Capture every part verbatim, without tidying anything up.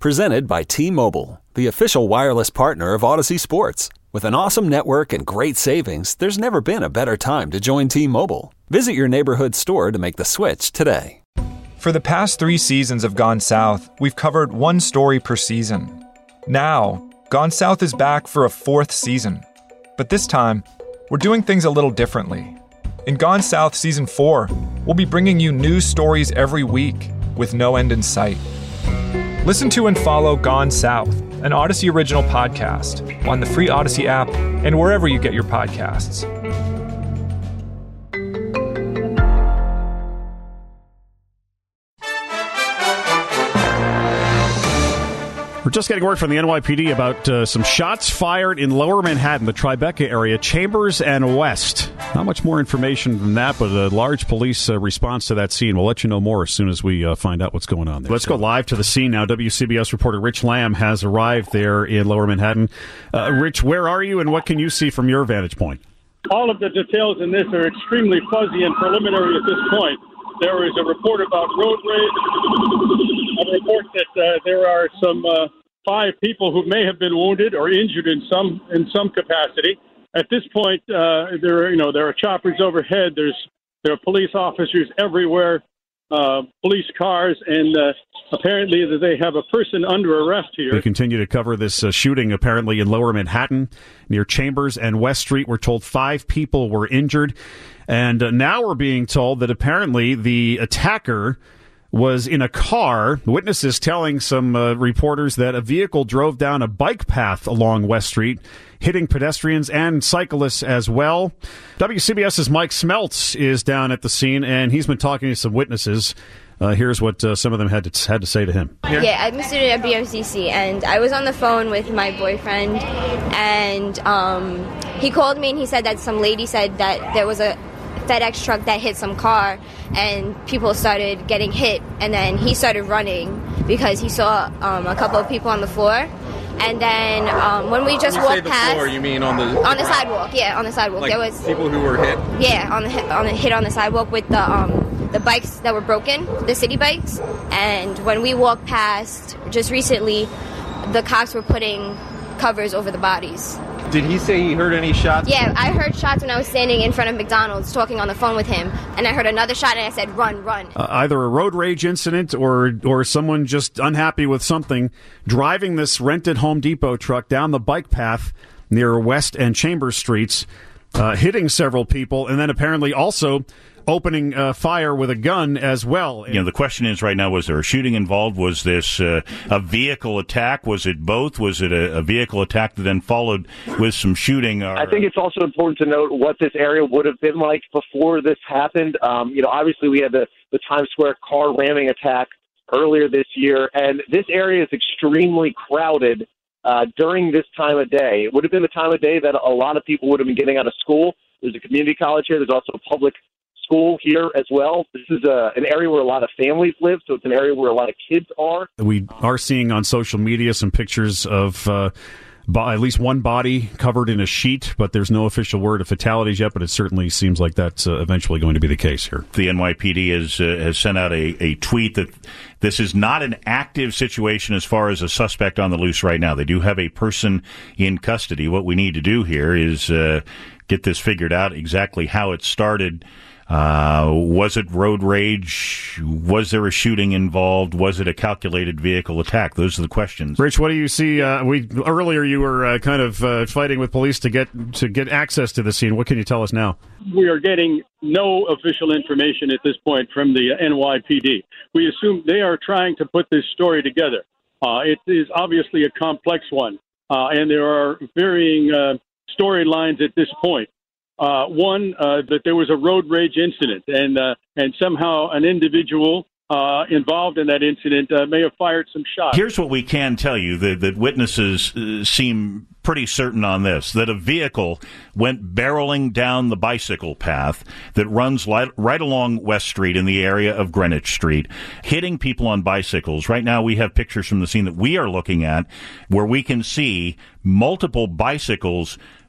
Presented by T-Mobile, the official wireless partner of Odyssey Sports. With an awesome network and great savings, there's never been a better time to join T-Mobile. Visit your neighborhood store to make the switch today. For the past three seasons of Gone South, we've covered one story per season. Now, Gone South is back for a fourth season. But this time, we're doing things a little differently. In Gone South Season four, we'll be bringing you news stories every week with no end in sight. Listen to and follow Gone South, an Odyssey original podcast, on the free Odyssey app and wherever you get your podcasts. We're just getting word from the N Y P D about uh, some shots fired in Lower Manhattan, the Tribeca area, Chambers and West. Not much more information than that, but a large police uh, response to that scene. We'll let you know more as soon as we uh, find out what's going on there. Let's go live to the scene now. W C B S reporter Rich Lamb has arrived there in Lower Manhattan. Uh, Rich, where are you and what can you see from your vantage point? All of the details in this are extremely fuzzy and preliminary at this point. There is a report about road rage, a report that uh, there are some uh, five people who may have been wounded or injured in some in some capacity. At this point, uh, there are, you know there are choppers overhead. There's there are police officers everywhere, uh, police cars, and uh, apparently they have a person under arrest here. We continue to cover this uh, shooting apparently in Lower Manhattan near Chambers and West Street. We're told five people were injured. And uh, now we're being told that apparently the attacker was in a car. Witnesses telling some uh, reporters that a vehicle drove down a bike path along West Street, hitting pedestrians and cyclists as well. WCBS's Mike Smeltz is down at the scene, and he's been talking to some witnesses. Uh, here's what uh, some of them had to had to say to him. Here. Yeah, I'm a student at B M C C, and I was on the phone with my boyfriend, and um, he called me and he said that some lady said that there was a FedEx truck that hit some car and people started getting hit, and then he started running because he saw um, a couple of people on the floor. And then um, when we just when you walked say the past, floor, you mean on the on the sidewalk? Yeah, on the sidewalk. Like there was people who were hit. Yeah, on the on the hit on the sidewalk with the um, the bikes that were broken, the city bikes. And when we walked past just recently, the cops were putting covers over the bodies. Did he say he heard any shots? Yeah, I heard shots when I was standing in front of McDonald's talking on the phone with him, and I heard another shot, and I said, run, run. Uh, either a road rage incident or or someone just unhappy with something, driving this rented Home Depot truck down the bike path near West and Chambers Streets, uh, hitting several people, and then apparently also opening uh, fire with a gun as well. You know, the question is right now, was there a shooting involved? Was this uh, a vehicle attack? Was it both? Was it a, a vehicle attack that then followed with some shooting? Or... I think it's also important to note what this area would have been like before this happened. Um, you know, obviously we had the, the Times Square car ramming attack earlier this year, and this area is extremely crowded uh, during this time of day. It would have been the time of day that a lot of people would have been getting out of school. There's a community college here. There's also a public school here as well. This is a, an area where a lot of families live, so it's an area where a lot of kids are. We are seeing on social media some pictures of uh, bo- at least one body covered in a sheet, but there's no official word of fatalities yet, but it certainly seems like that's uh, eventually going to be the case here. The N Y P D has, uh, has sent out a, a tweet that this is not an active situation as far as a suspect on the loose right now. They do have a person in custody. What we need to do here is uh, get this figured out, exactly how it started. Uh, was it road rage? Was there a shooting involved? Was it a calculated vehicle attack? Those are the questions. Rich, what do you see? Uh, we earlier you were uh, kind of uh, fighting with police to get to get access to the scene. What can you tell us now? We are getting no official information at this point from the N Y P D. We assume they are trying to put this story together. Uh, it is obviously a complex one, uh, and there are varying uh, storylines at this point. Uh, one, uh, that there was a road rage incident, and uh, and somehow an individual uh, involved in that incident uh, may have fired some shots. Here's what we can tell you, that, that witnesses uh, seem pretty certain on this, that a vehicle went barreling down the bicycle path that runs li- right along West Street in the area of Greenwich Street, hitting people on bicycles. Right now we have pictures from the scene that we are looking at where we can see multiple bicycles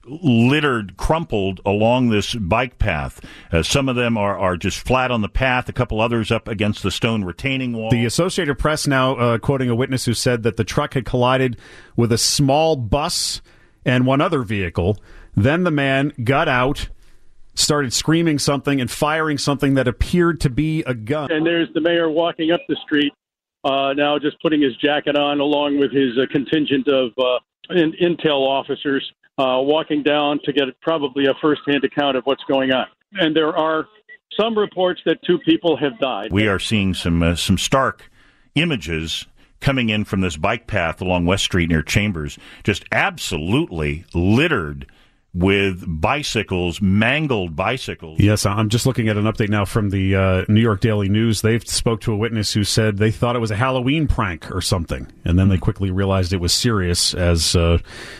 littered, crumpled along this bike path. Uh, some of them are, are just flat on the path, a couple others up against the stone retaining wall. The Associated Press now uh, quoting a witness who said that the truck had collided with a small bus and one other vehicle. Then the man got out, started screaming something and firing something that appeared to be a gun. And there's the mayor walking up the street uh, now, just putting his jacket on along with his uh, contingent of uh, in- intel officers. Uh, walking down to get probably a first-hand account of what's going on. And there are some reports that two people have died. We are seeing some uh, some stark images coming in from this bike path along West Street near Chambers, just absolutely littered with bicycles, mangled bicycles. Yes, I'm just looking at an update now from the uh, New York Daily News. They spoke to a witness who said they thought it was a Halloween prank or something, and then they quickly realized it was serious as... Uh,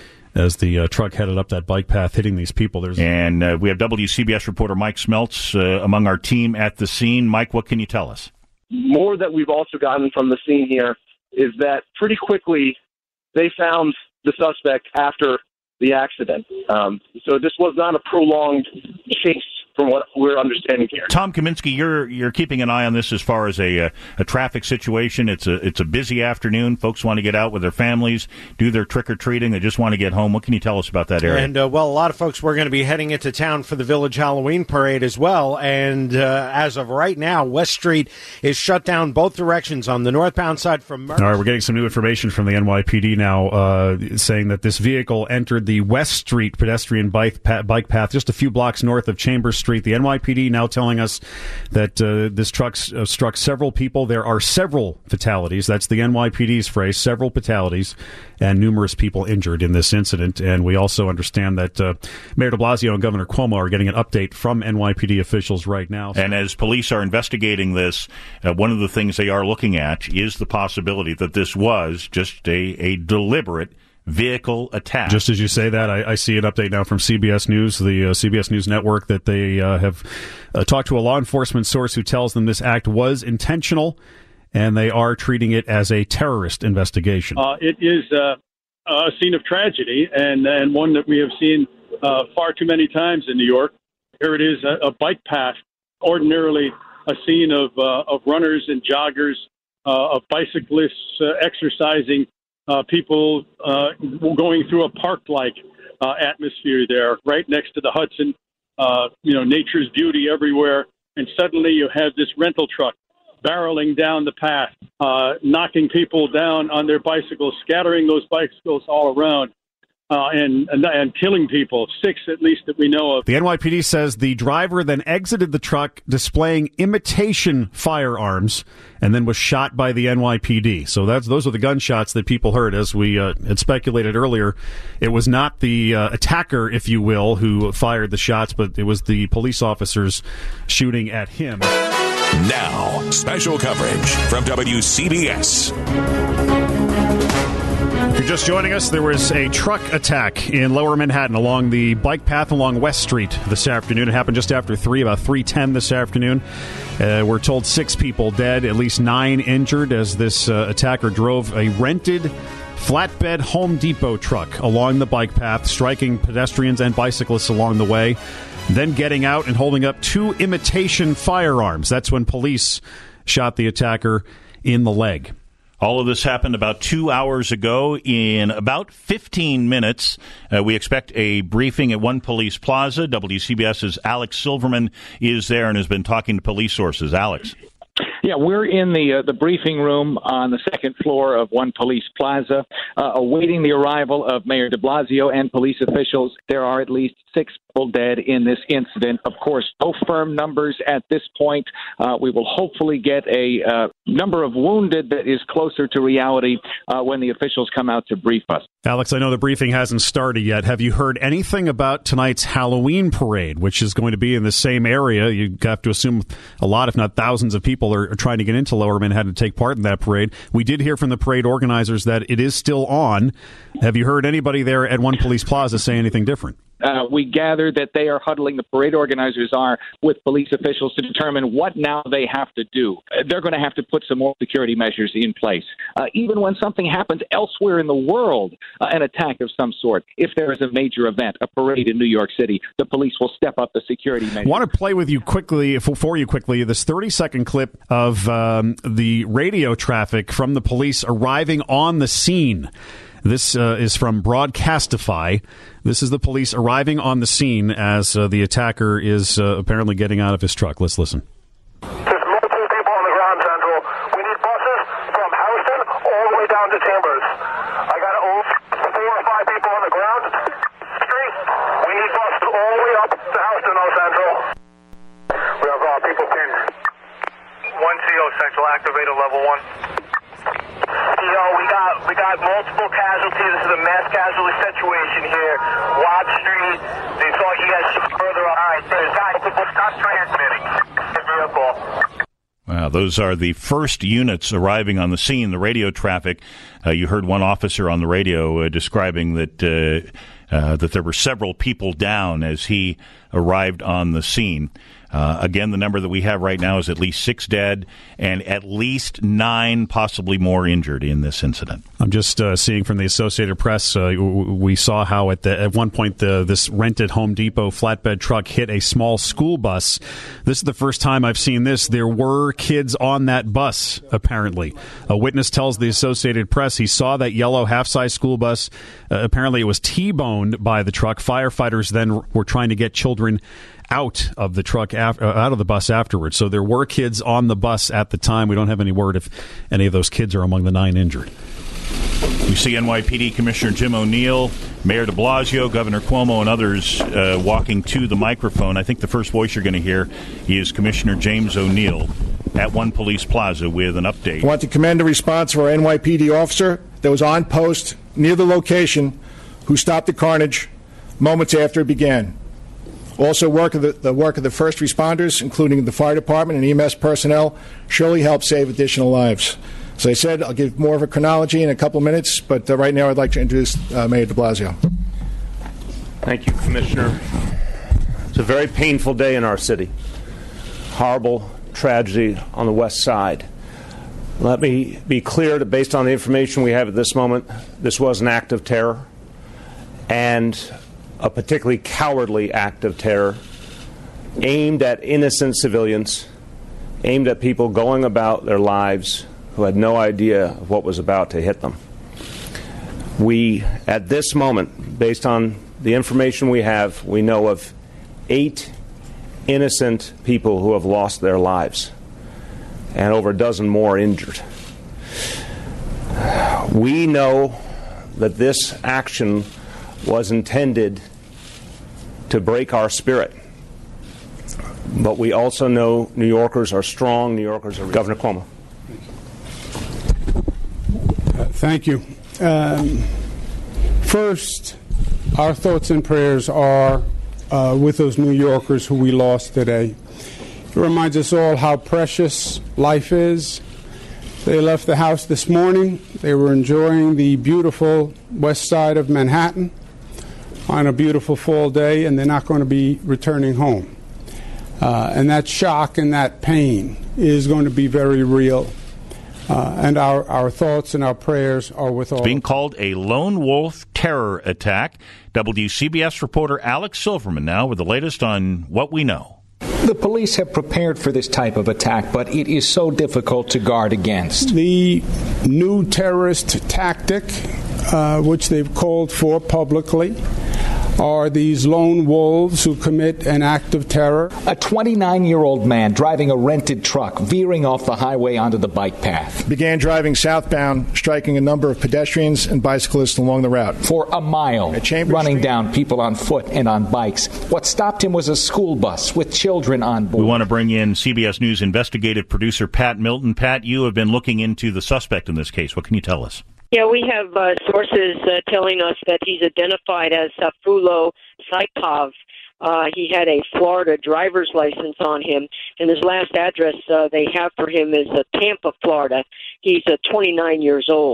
as the uh, truck headed up that bike path, hitting these people. There's And uh, we have W C B S reporter Mike Smeltz uh, among our team at the scene. Mike, what can you tell us? More that we've also gotten from the scene here is that pretty quickly they found the suspect after the accident. Um, so this was not a prolonged chase from what we're understanding here. Tom Kaminsky, you're you're keeping an eye on this as far as a, a a traffic situation. It's a it's a busy afternoon. Folks want to get out with their families, do their trick or treating. They just want to get home. What can you tell us about that area? And uh, well, a lot of folks were going to be heading into town for the Village Halloween Parade as well. And uh, as of right now, West Street is shut down both directions on the northbound side from. Mer- All right, we're getting some new information from the N Y P D now, uh, saying that this vehicle entered the West Street pedestrian bike path, bike path just a few blocks north of Chambers Street. The N Y P D now telling us that uh, this truck uh, struck several people. There are several fatalities. That's the N Y P D's phrase, several fatalities, and numerous people injured in this incident. And we also understand that uh, Mayor de Blasio and Governor Cuomo are getting an update from N Y P D officials right now. And as police are investigating this, uh, one of the things they are looking at is the possibility that this was just a, a deliberate vehicle attack. Just as you say that, I, I see an update now from C B S News, the uh, C B S News network, that they uh, have uh, talked to a law enforcement source who tells them this act was intentional, and they are treating it as a terrorist investigation. Uh, it is uh, a scene of tragedy, and, and one that we have seen uh, far too many times in New York. Here it is, a, a bike path, ordinarily a scene of, uh, of runners and joggers, uh, of bicyclists uh, exercising, Uh, people uh, going through a park-like uh, atmosphere there, right next to the Hudson. Uh, you know, nature's beauty everywhere, and suddenly you have this rental truck barreling down the path, uh, knocking people down on their bicycles, scattering those bicycles all around. Uh, and, and and killing people, six at least that we know of. The N Y P D says the driver then exited the truck displaying imitation firearms and then was shot by the N Y P D. So that's those are the gunshots that people heard. As we uh, had speculated earlier, it was not the uh, attacker, if you will, who fired the shots, but it was the police officers shooting at him. Now, special coverage from W C B S. If you're just joining us, there was a truck attack in Lower Manhattan along the bike path along West Street this afternoon. It happened just after three, about three ten this afternoon. Uh, we're told six people dead, at least nine injured, as this uh, attacker drove a rented flatbed Home Depot truck along the bike path, striking pedestrians and bicyclists along the way, then getting out and holding up two imitation firearms. That's when police shot the attacker in the leg. All of this happened about two hours ago. In about fifteen minutes, uh, we expect a briefing at One Police Plaza. WCBS's Alex Silverman is there and has been talking to police sources. Alex. Yeah, we're in the uh, the briefing room on the second floor of One Police Plaza, uh, awaiting the arrival of Mayor de Blasio and police officials. There are at least six people dead in this incident. Of course, no firm numbers at this point. Uh, we will hopefully get a uh, number of wounded that is closer to reality uh, when the officials come out to brief us. Alex, I know the briefing hasn't started yet. Have you heard anything about tonight's Halloween parade, which is going to be in the same area? You have to assume a lot, if not thousands of people are, are trying to get into Lower Manhattan to take part in that parade. We did hear from the parade organizers that it is still on. Have you heard anybody there at One Police Plaza say anything different? Uh, we gather that they are huddling, the parade organizers are, with police officials to determine what now they have to do. Uh, they're going to have to put some more security measures in place. Uh, even when something happens elsewhere in the world, uh, an attack of some sort, if there is a major event, a parade in New York City, the police will step up the security measures. I want to play with you quickly, for you quickly, this thirty-second clip of um, the radio traffic from the police arriving on the scene. This uh, is from Broadcastify. This is the police arriving on the scene as uh, the attacker is uh, apparently getting out of his truck. Let's listen. There's multiple people on the ground, Central. We need buses from Houston all the way down to Chambers. I got four or five people on the ground. Street. We need buses all the way up to Houston, oh, Central. We have uh, people pinned. one C O Central, activated level one. Yo, we got we got multiple casualties. This is a mass casualty situation here. Watch Street. They thought you guys should further. All right, there's guys. People stop transmitting. Vehicle. Wow, those are the first units arriving on the scene. The radio traffic. Uh, you heard one officer on the radio uh, describing that uh, uh, that there were several people down as he arrived on the scene. Uh, again, the number that we have right now is at least six dead and at least nine, possibly more, injured in this incident. I'm just uh, seeing from the Associated Press, uh, we saw how at the, at one point the, this rented Home Depot flatbed truck hit a small school bus. This is the first time I've seen this. There were kids on that bus, apparently. A witness tells the Associated Press he saw that yellow half-size school bus. Uh, apparently it was T-boned by the truck. Firefighters then were trying to get children out of the truck, af- uh, out of the bus afterwards. So there were kids on the bus at the time. We don't have any word if any of those kids are among the nine injured. You see N Y P D Commissioner Jim O'Neill, Mayor de Blasio, Governor Cuomo, and others uh, walking to the microphone. I think the first voice you're going to hear is Commissioner James O'Neill at One Police Plaza with an update. I want to commend the response of our N Y P D officer that was on post near the location who stopped the carnage moments after it began. Also, work of the, the work of the first responders, including the fire department and E M S personnel, surely helped save additional lives. As I said, I'll give more of a chronology in a couple of minutes, but uh, right now I'd like to introduce uh, Mayor de Blasio. Thank you, Commissioner. It's a very painful day in our city. Horrible tragedy on the west side. Let me be clear that based on the information we have at this moment, this was an act of terror, and a particularly cowardly act of terror aimed at innocent civilians, aimed at people going about their lives who had no idea of what was about to hit them. We, at this moment, based on the information we have, we know of eight innocent people who have lost their lives and over a dozen more injured. We know that this action was intended to break our spirit. But we also know New Yorkers are strong. New Yorkers are... Governor Cuomo. Uh, thank you. Um, first, our thoughts and prayers are uh, with those New Yorkers who we lost today. It reminds us all how precious life is. They left the house this morning. They were enjoying the beautiful west side of Manhattan on a beautiful fall day, and they're not going to be returning home. Uh, and that shock and that pain is going to be very real. Uh, and our, our thoughts and our prayers are with all. It's being called a lone wolf terror attack. W C B S reporter Alex Silverman now with the latest on what we know. The police have prepared for this type of attack, but it is so difficult to guard against. The new terrorist tactic, uh, which they've called for publicly, are these lone wolves who commit an act of terror. A twenty-nine-year-old man driving a rented truck, veering off the highway onto the bike path. Began driving southbound, striking a number of pedestrians and bicyclists along the route. For a mile, running Street. down people on foot and on bikes. What stopped him was a school bus with children on board. We want to bring in C B S News investigative producer Pat Milton. Pat, you have been looking into the suspect in this case. What can you tell us? Yeah, we have uh, sources uh, telling us that he's identified as Safulo Saipov. Uh, he had a Florida driver's license on him, and his last address uh, they have for him is uh, Tampa, Florida. He's uh, twenty-nine years old.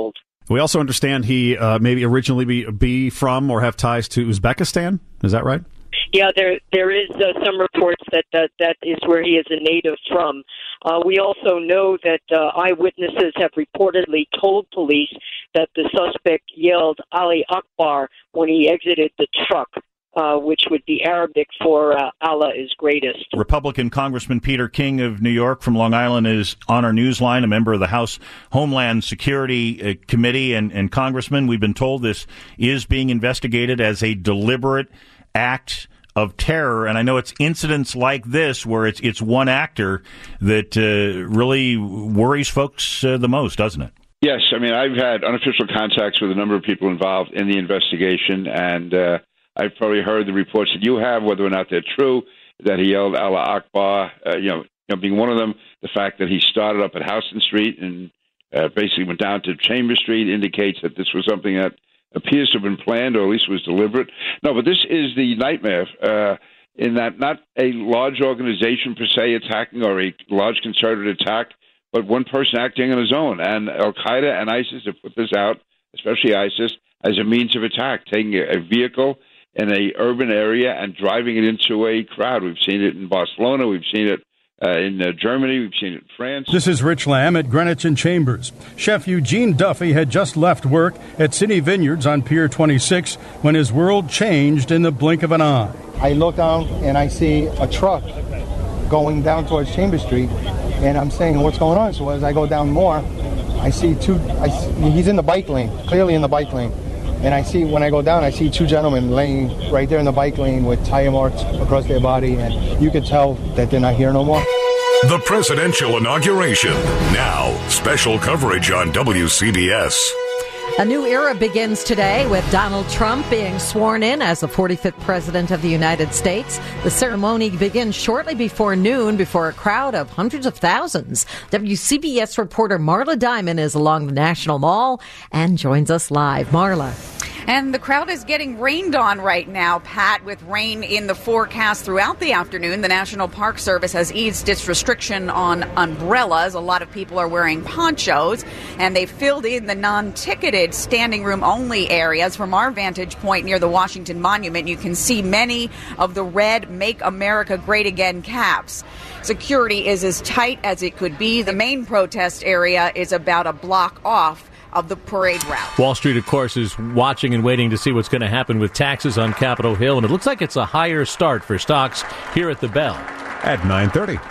We also understand he uh, maybe originally be, be from or have ties to Uzbekistan. Is that right? Yeah, there there is uh, some reports that, that that is where he is a native from. Uh, we also know that uh, eyewitnesses have reportedly told police that the suspect yelled Ali Akbar when he exited the truck, uh, which would be Arabic for uh, Allah is greatest. Republican Congressman Peter King of New York from Long Island is on our newsline, a member of the House Homeland Security uh, Committee and, and Congressman. We've been told this is being investigated as a deliberate act of terror, and I know it's incidents like this where it's it's one actor that uh, really worries folks uh, the most, doesn't it? Yes, I mean, I've had unofficial contacts with a number of people involved in the investigation, and uh, I've probably heard the reports that you have, whether or not they're true, that he yelled Allah Akbar, uh, you, know, you know, being one of them, the fact that he started up at Houston Street and uh, basically went down to Chambers Street indicates that this was something that appears to have been planned, or at least was deliberate. No, but this is the nightmare uh, in that not a large organization per se attacking or a large concerted attack, but one person acting on his own. And Al-Qaeda and ISIS have put this out, especially ISIS, as a means of attack, taking a, a vehicle in a urban area and driving it into a crowd. We've seen it in Barcelona. We've seen it Uh, in uh, Germany, we've seen it in France. This is Rich Lamb at Greenwich and Chambers. Chef Eugene Duffy had just left work at City Vineyards on Pier twenty-six when his world changed in the blink of an eye. I look down and I see a truck going down towards Chambers Street, and I'm saying, what's going on? So as I go down more, I see two, I see, he's in the bike lane, clearly in the bike lane. And I see, when I go down, I see two gentlemen laying right there in the bike lane with tire marks across their body, and you can tell that they're not here no more. The presidential inauguration. Now, special coverage on W C B S. A new era begins today with Donald Trump being sworn in as the forty-fifth president of the United States. The ceremony begins shortly before noon before a crowd of hundreds of thousands. W C B S reporter Marla Diamond is along the National Mall and joins us live. Marla. And the crowd is getting rained on right now, Pat, with rain in the forecast throughout the afternoon. The National Park Service has eased its restriction on umbrellas. A lot of people are wearing ponchos, and they've filled in the non-ticketed standing room only areas. From our vantage point near the Washington Monument, you can see many of the red Make America Great Again caps. Security is as tight as it could be. The main protest area is about a block off of the parade route. Wall Street, of course, is watching and waiting to see what's going to happen with taxes on Capitol Hill, and it looks like it's a higher start for stocks here at the Bell. At nine thirty.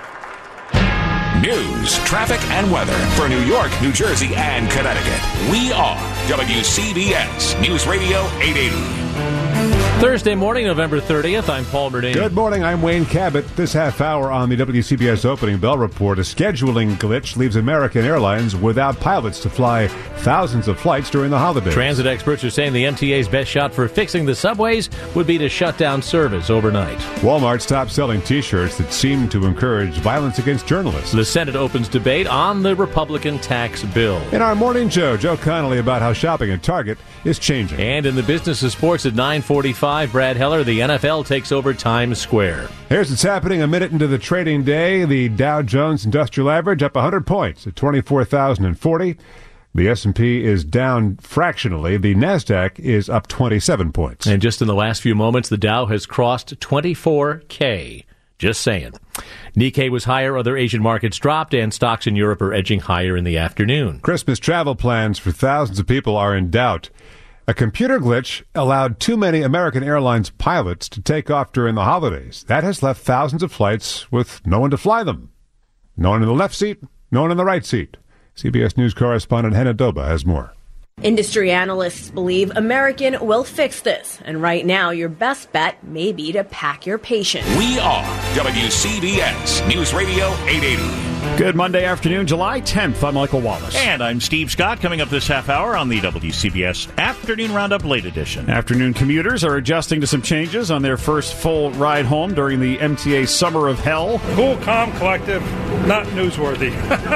News, traffic, and weather for New York, New Jersey, and Connecticut. We are W C B S News Radio eight eighty. Thursday morning, November thirtieth. I'm Paul Bernini. Good morning. I'm Wayne Cabot. This half hour on the W C B S Opening Bell Report, a scheduling glitch leaves American Airlines without pilots to fly thousands of flights during the holidays. Transit experts are saying the M T A's best shot for fixing the subways would be to shut down service overnight. Walmart stopped selling T-shirts that seem to encourage violence against journalists. The Senate opens debate on the Republican tax bill. In our morning show, Joe Connolly about how shopping at Target is changing. And in the business of sports at nine forty-five, Brad Heller, the N F L takes over Times Square. Here's what's happening a minute into the trading day. The Dow Jones Industrial Average up one hundred points at twenty-four thousand forty. The S and P is down fractionally. The NASDAQ is up twenty-seven points. And just in the last few moments, the Dow has crossed twenty-four K. Just saying. Nikkei was higher, other Asian markets dropped, and stocks in Europe are edging higher in the afternoon. Christmas travel plans for thousands of people are in doubt. A computer glitch allowed too many American Airlines pilots to take off during the holidays. That has left thousands of flights with no one to fly them. No one in the left seat, no one in the right seat. C B S News correspondent Hannah Doba has more. Industry analysts believe American will fix this, and right now your best bet may be to pack your patience. We are W C B S News Radio eight eighty. Good Monday afternoon, July tenth. I'm Michael Wallace. And I'm Steve Scott. Coming up this half hour on the W C B S Afternoon Roundup Late Edition. Afternoon commuters are adjusting to some changes on their first full ride home during the M T A Summer of Hell. Cool, calm, collective. not newsworthy.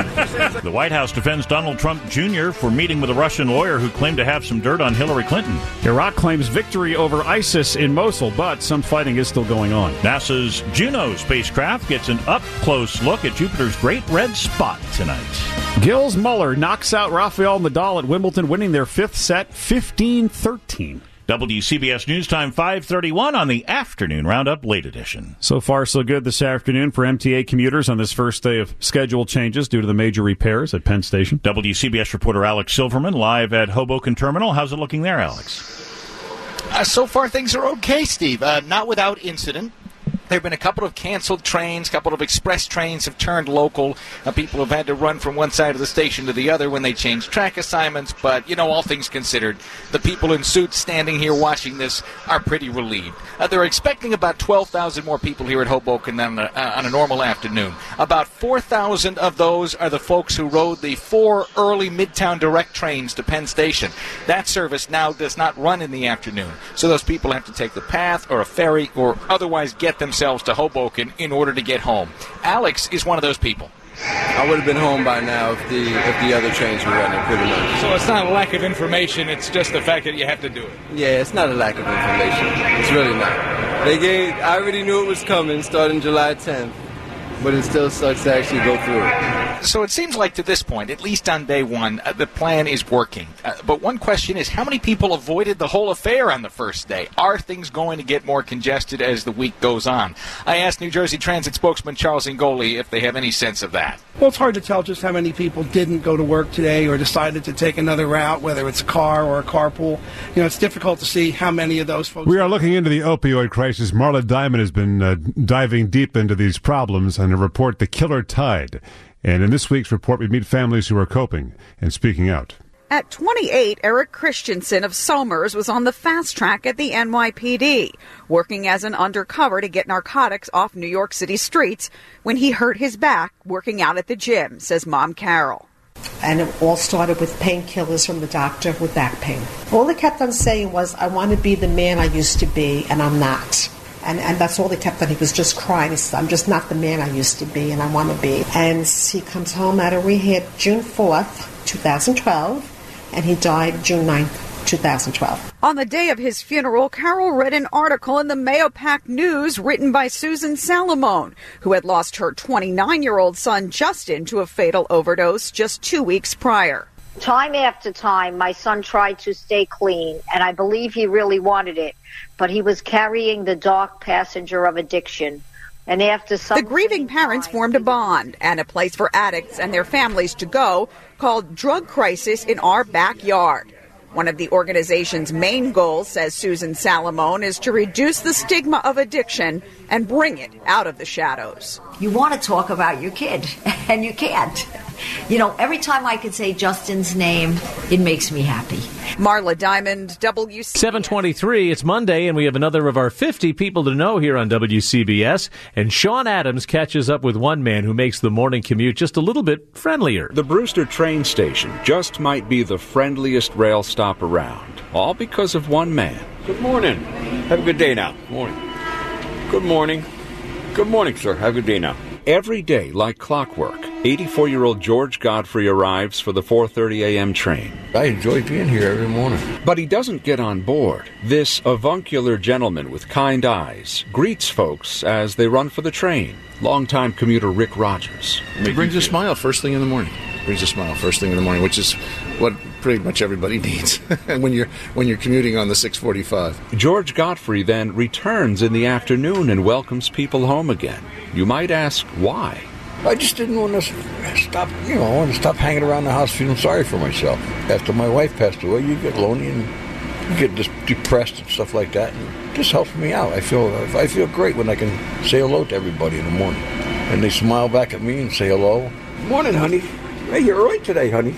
The White House defends Donald Trump Junior for meeting with a Russian lawyer who claimed to have some dirt on Hillary Clinton. Iraq claims victory over ISIS in Mosul, but some fighting is still going on. NASA's Juno spacecraft gets an up-close look at Jupiter's Great Red Spot tonight. Gilles Muller knocks out Rafael Nadal at Wimbledon, winning their fifth set, fifteen thirteen. W C B S News Time five thirty-one on the Afternoon Roundup Late Edition. So far, so good this afternoon for M T A commuters on this first day of schedule changes due to the major repairs at Penn Station. W C B S reporter Alex Silverman live at Hoboken Terminal. How's it looking there, Alex? Uh, so far, things are okay, Steve. Uh, not without incident. There have been a couple of canceled trains, a couple of express trains have turned local. Uh, people have had to run from one side of the station to the other when they change track assignments. But, you know, all things considered, the people in suits standing here watching this are pretty relieved. Uh, they're expecting about twelve thousand more people here at Hoboken than uh, on a normal afternoon. About four thousand of those are the folks who rode the four early Midtown direct trains to Penn Station. That service now does not run in the afternoon. So those people have to take the path or a ferry or otherwise get themselves to Hoboken in order to get home. Alex is one of those people. I would have been home by now if the if the other trains were running, pretty much. So it's not a lack of information, it's just the fact that you have to do it. Yeah, it's not a lack of information. It's really not. They gave, I already knew it was coming starting July tenth, but it still sucks to actually go through it. So it seems like to this point, at least on day one, uh, the plan is working. Uh, but one question is, how many people avoided the whole affair on the first day? Are things going to get more congested as the week goes on? I asked New Jersey Transit spokesman Charles Ingoli if they have any sense of that. Well, it's hard to tell just how many people didn't go to work today or decided to take another route, whether it's a car or a carpool. You know, it's difficult to see how many of those folks... We are looking into the opioid crisis. Marla Diamond has been uh, diving deep into these problems and a report, The Killer Tide. And in this week's report, we meet families who are coping and speaking out. At twenty-eight, Eric Christensen of Somers was on the fast track at the N Y P D, working as an undercover to get narcotics off New York City streets when he hurt his back working out at the gym, says Mom Carol. And it all started with painkillers from the doctor with back pain. All they kept on saying was, I want to be the man I used to be, and I'm not. And, and that's all they kept on. He was just crying. He said, I'm just not the man I used to be, and I want to be. And he comes home out of rehab June fourth, twenty twelve, and he died June ninth, twenty twelve. On the day of his funeral, Carol read an article in the Mahopac News written by Susan Salamone, who had lost her twenty-nine-year-old son Justin to a fatal overdose just two weeks prior. Time after time, my son tried to stay clean, and I believe he really wanted it, but he was carrying the dark passenger of addiction. And after some the grieving parents formed a bond and a place for addicts and their families to go called Drug Crisis in Our Backyard. One of the organization's main goals, says Susan Salamone, is to reduce the stigma of addiction and bring it out of the shadows. You want to talk about your kid, and you can't. You know, every time I can say Justin's name, it makes me happy. Marla Diamond, W C B S. seven twenty-three, it's Monday, and we have another of our fifty people to know here on W C B S. And Sean Adams catches up with one man who makes the morning commute just a little bit friendlier. The Brewster train station just might be the friendliest rail stop around, all because of one man. Good morning. Have a good day now. Morning. Good morning. Good morning, sir. Have a good day now. Every day, like clockwork, eighty-four-year-old George Godfrey arrives for the four thirty a.m. train. I enjoy being here every morning. But he doesn't get on board. This avuncular gentleman with kind eyes greets folks as they run for the train. Longtime commuter Rick Rogers. It brings a smile first thing in the morning. Brings a smile first thing in the morning, which is what pretty much everybody needs when you're when you're commuting on the six forty-five. George Godfrey then returns in the afternoon and welcomes people home again. You might ask why. I just didn't want to stop, you know, I wanted to stop hanging around the house feeling sorry for myself. After my wife passed away, you get lonely and you get just depressed and stuff like that, and it just helps me out. I feel I feel great when I can say hello to everybody in the morning, and they smile back at me and say hello. Morning, honey. Hey, you're all right today, honey.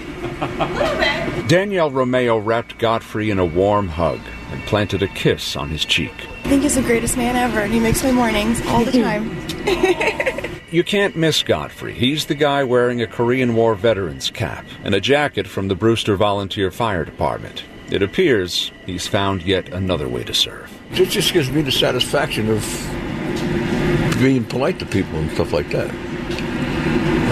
Danielle Romeo wrapped Godfrey in a warm hug and planted a kiss on his cheek. I think he's the greatest man ever, and he makes my mornings all the time. You can't miss Godfrey. He's the guy wearing a Korean War veteran's cap and a jacket from the Brewster Volunteer Fire Department. It appears he's found yet another way to serve. It just gives me the satisfaction of being polite to people and stuff like that.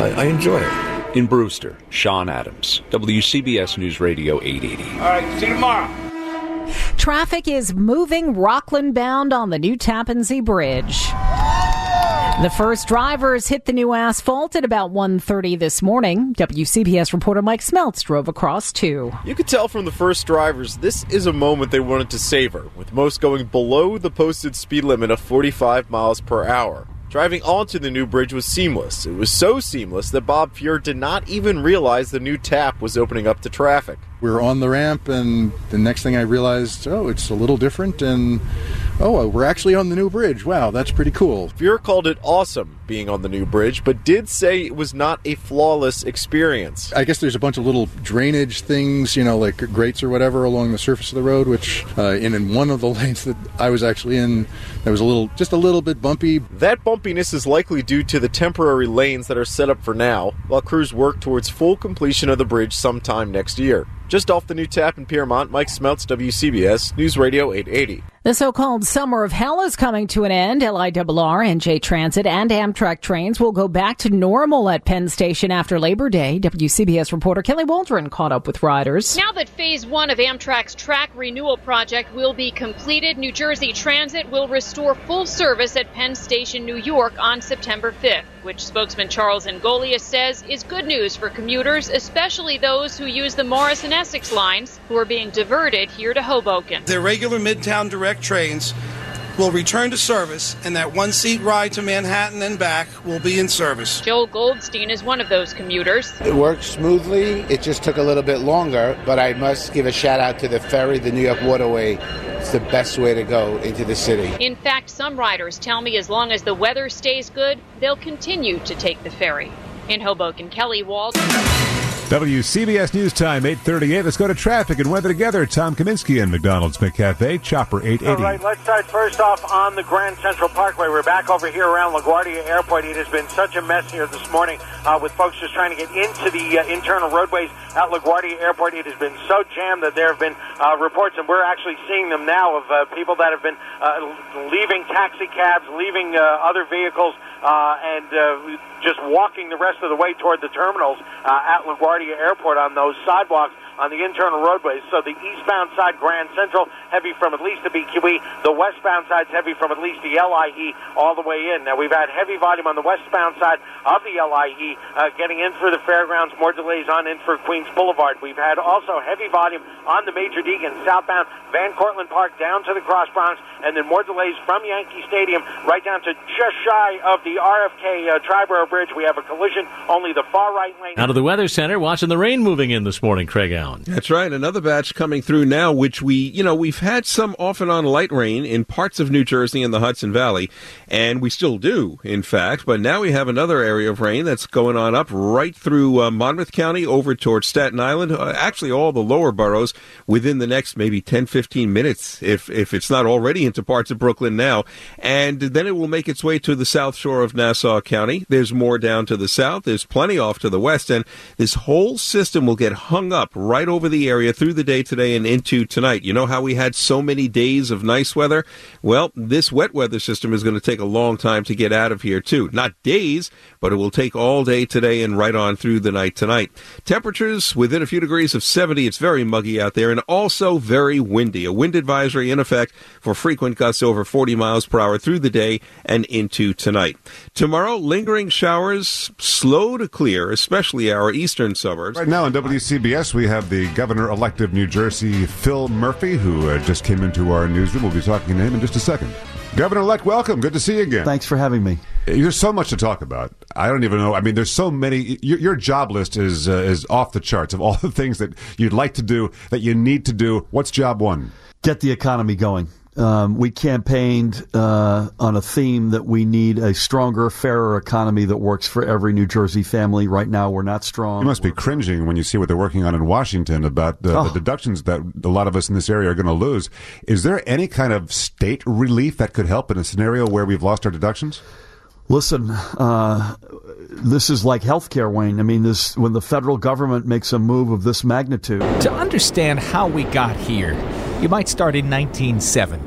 I, I enjoy it. In Brewster, Sean Adams, W C B S News Radio eight eighty. All right, see you tomorrow. Traffic is moving Rockland bound on the new Tappan Zee Bridge. The first drivers hit the new asphalt at about one thirty this morning. W C B S reporter Mike Smeltz drove across too. You could tell from the first drivers this is a moment they wanted to savor, with most going below the posted speed limit of forty-five miles per hour. Driving onto the new bridge was seamless. It was so seamless that Bob Fuhr did not even realize the new tap was opening up to traffic. We were on the ramp, and the next thing I realized, oh, it's a little different, and oh, we're actually on the new bridge. Wow, that's pretty cool. Fuhr called it awesome being on the new bridge, but did say it was not a flawless experience. I guess there's a bunch of little drainage things, you know, like grates or whatever along the surface of the road, which uh, in, in one of the lanes that I was actually in, there was a little, just a little bit bumpy. That bumpiness is likely due to the temporary lanes that are set up for now, while crews work towards full completion of the bridge sometime next year. Just off the new tap in Piermont, Mike Smeltz, W C B S News Radio eight eighty. The so-called summer of hell is coming to an end. L I R R, N J Transit, and Amtrak trains will go back to normal at Penn Station after Labor Day. W C B S reporter Kelly Waldron caught up with riders. Now that phase one of Amtrak's track renewal project will be completed, New Jersey Transit will restore full service at Penn Station, New York on September fifth, which spokesman Charles Angolia says is good news for commuters, especially those who use the Morris and Essex lines, who are being diverted here to Hoboken. Their regular Midtown direct trains will return to service, and that one-seat ride to Manhattan and back will be in service. Joel Goldstein is one of those commuters. It worked smoothly. It just took a little bit longer, but I must give a shout-out to the ferry, the New York Waterway. It's the best way to go into the city. In fact, some riders tell me as long as the weather stays good, they'll continue to take the ferry. In Hoboken, Kelly Waldron. W C B S News Time, eight thirty-eight. Let's go to traffic and weather together. Tom Kaminsky and McDonald's McCafe, Chopper eight eighty. All right, let's start first off on the Grand Central Parkway. We're back over here around LaGuardia Airport. It has been such a mess here this morning uh, with folks just trying to get into the uh, internal roadways at LaGuardia Airport. It has been so jammed that there have been uh, reports, and we're actually seeing them now, of uh, people that have been uh, leaving taxi cabs, leaving uh, other vehicles, uh, and uh, just walking the rest of the way toward the terminals uh, at LaGuardia Airport on those sidewalks on the internal roadways. So the eastbound side, Grand Central, heavy from at least the B Q E. The westbound side's heavy from at least the L I E all the way in. Now, we've had heavy volume on the westbound side of the L I E uh, getting in for the fairgrounds, more delays on in for Queens Boulevard. We've had also heavy volume on the Major Deegan southbound Van Cortlandt Park down to the Cross Bronx, and then more delays from Yankee Stadium right down to just shy of the R F K uh, Triborough Bridge. We have a collision, only the far right lane. Out of the Weather Center, watching the rain moving in this morning, Craig Allen. That's right. Another batch coming through now, which we, you know, we've had some off and on light rain in parts of New Jersey and the Hudson Valley, and we still do, in fact. But now we have another area of rain that's going on up right through uh, Monmouth County over towards Staten Island, uh, actually all the lower boroughs within the next maybe ten, fifteen minutes, if, if it's not already into parts of Brooklyn now. And then it will make its way to the south shore of Nassau County. There's more down to the south. There's plenty off to the west. And this whole system will get hung up right over the area through the day today and into tonight. You know how we had so many days of nice weather? Well, this wet weather system is going to take a long time to get out of here, too. Not days, but it will take all day today and right on through the night tonight. Temperatures within a few degrees of seventy. It's very muggy out there and also very windy. A wind advisory in effect for frequent gusts over forty miles per hour through the day and into tonight. Tomorrow, lingering showers, slow to clear, especially our eastern suburbs. Right now on W C B S, we have the governor-elect of New Jersey, Phil Murphy, who uh, just came into our newsroom. We'll be talking to him in just a second. Governor-elect, welcome. Good to see you again. Thanks for having me. There's so much to talk about. I don't even know. I mean, there's so many. Your, your job list is uh, is off the charts of all the things that you'd like to do, that you need to do. What's job one? Get the economy going. Um, we campaigned uh, on a theme that we need a stronger, fairer economy that works for every New Jersey family. Right now, we're not strong. You must be cringing when you see what they're working on in Washington about uh, oh. the deductions that a lot of us in this area are going to lose. Is there any kind of state relief that could help in a scenario where we've lost our deductions? Listen, uh, this is like healthcare, Wayne. I mean, this when the federal government makes a move of this magnitude. To understand how we got here, you might start in nineteen seventy.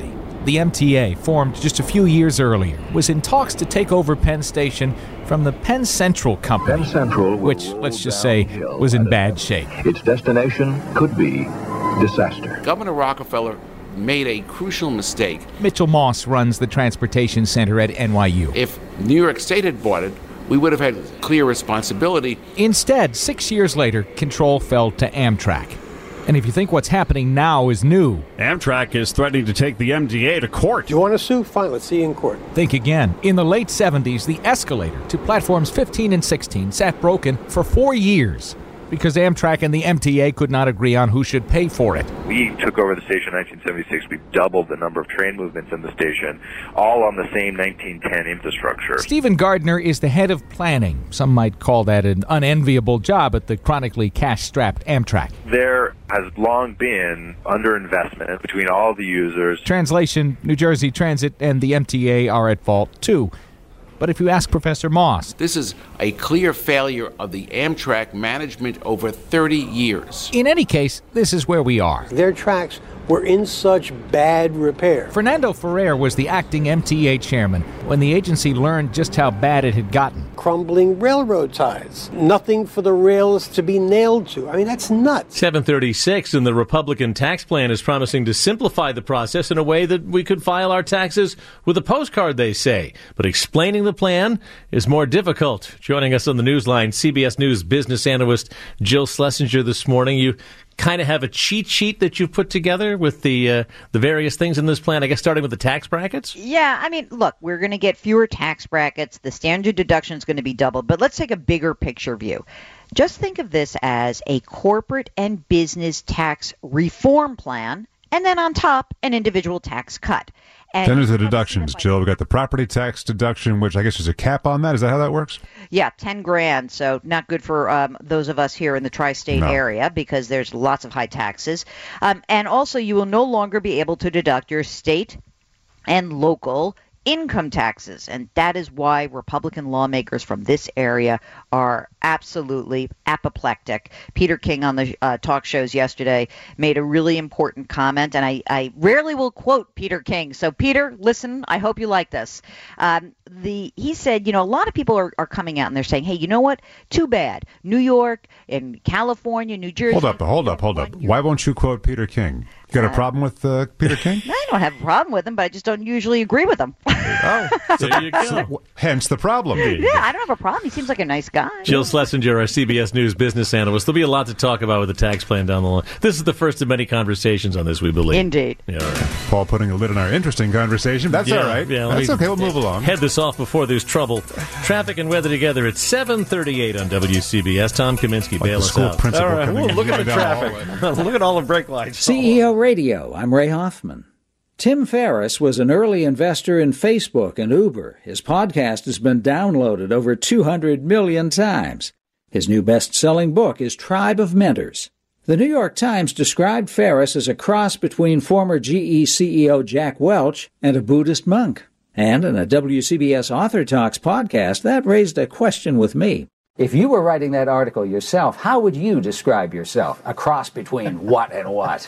The M T A, formed just a few years earlier, was in talks to take over Penn Station from the Penn Central Company, Penn Central which, let's just say, was in bad shape. Its destination could be disaster. Governor Rockefeller made a crucial mistake. Mitchell Moss runs the Transportation Center at N Y U. If New York State had bought it, we would have had clear responsibility. Instead, six years later, control fell to Amtrak. And if you think what's happening now is new, Amtrak is threatening to take the M T A to court. You want to sue? Fine, let's see you in court. Think again. In the late seventies, the escalator to platforms fifteen and sixteen sat broken for four years because Amtrak and the M T A could not agree on who should pay for it. We took over the station in nineteen seventy-six. We doubled the number of train movements in the station, all on the same nineteen ten infrastructure. Stephen Gardner is the head of planning. Some might call that an unenviable job at the chronically cash-strapped Amtrak. There has long been underinvestment between all the users. Translation, New Jersey Transit and the M T A are at fault, too. But if you ask Professor Moss, this is a clear failure of the Amtrak management over thirty years. In any case, this is where we are. Their tracks were in such bad repair. Fernando Ferrer was the acting M T A chairman when the agency learned just how bad it had gotten. Crumbling railroad ties. Nothing for the rails to be nailed to. I mean, that's nuts. seven thirty-six, and the Republican tax plan is promising to simplify the process in a way that we could file our taxes with a postcard, they say. But explaining the plan is more difficult. Joining us on the Newsline, C B S News business analyst Jill Schlesinger this morning. You kind of have a cheat sheet that you've put together with the uh, the various things in this plan, I guess starting with the tax brackets? Yeah, I mean, look, we're going to get fewer tax brackets. The standard deduction is going to be doubled. But let's take a bigger picture view. Just think of this as a corporate and business tax reform plan, and then on top, an individual tax cut. And then there's the deductions, Jill. We've got the property tax deduction, which I guess there's a cap on that. Is that how that works? Yeah, ten grand. So not good for um, those of us here in the tri-state no. area because there's lots of high taxes. Um, and also, you will no longer be able to deduct your state and local income taxes. And that is why Republican lawmakers from this area are absolutely apoplectic. Peter King on the uh, talk shows yesterday made a really important comment, and I, I rarely will quote Peter King. So, Peter, listen, I hope you like this. Um, the He said, you know, a lot of people are, are coming out and they're saying, hey, you know what? Too bad. New York and California, New Jersey. Hold up, hold up, hold up. Why won't you quote Peter King? You got a problem with uh, Peter King? I don't have a problem with him, but I just don't usually agree with him. Oh, there you go. So, hence the problem. Yeah, I don't have a problem. He seems like a nice guy. Jill Schlesinger, our C B S News business analyst. There'll be a lot to talk about with the tax plan down the line. This is the first of many conversations on this, we believe. Indeed. Yeah, all right. Paul putting a lid on our interesting conversation. That's yeah, all right. Yeah, That's okay. We'll move along. Head this off before there's trouble. Traffic and weather together at seven thirty-eight on W C B S. Tom Kaminsky, like bail the us school out. principal All right. coming Ooh, look at the traffic. Look at all the brake lights. C E O Radio, I'm Ray Hoffman. Tim Ferriss was an early investor in Facebook and Uber. His podcast has been downloaded over two hundred million times. His new best-selling book is Tribe of Mentors. The New York Times described Ferriss as a cross between former G E C E O Jack Welch and a Buddhist monk. And in a W C B S Author Talks podcast, that raised a question with me. If you were writing that article yourself, how would you describe yourself? A cross between what and what?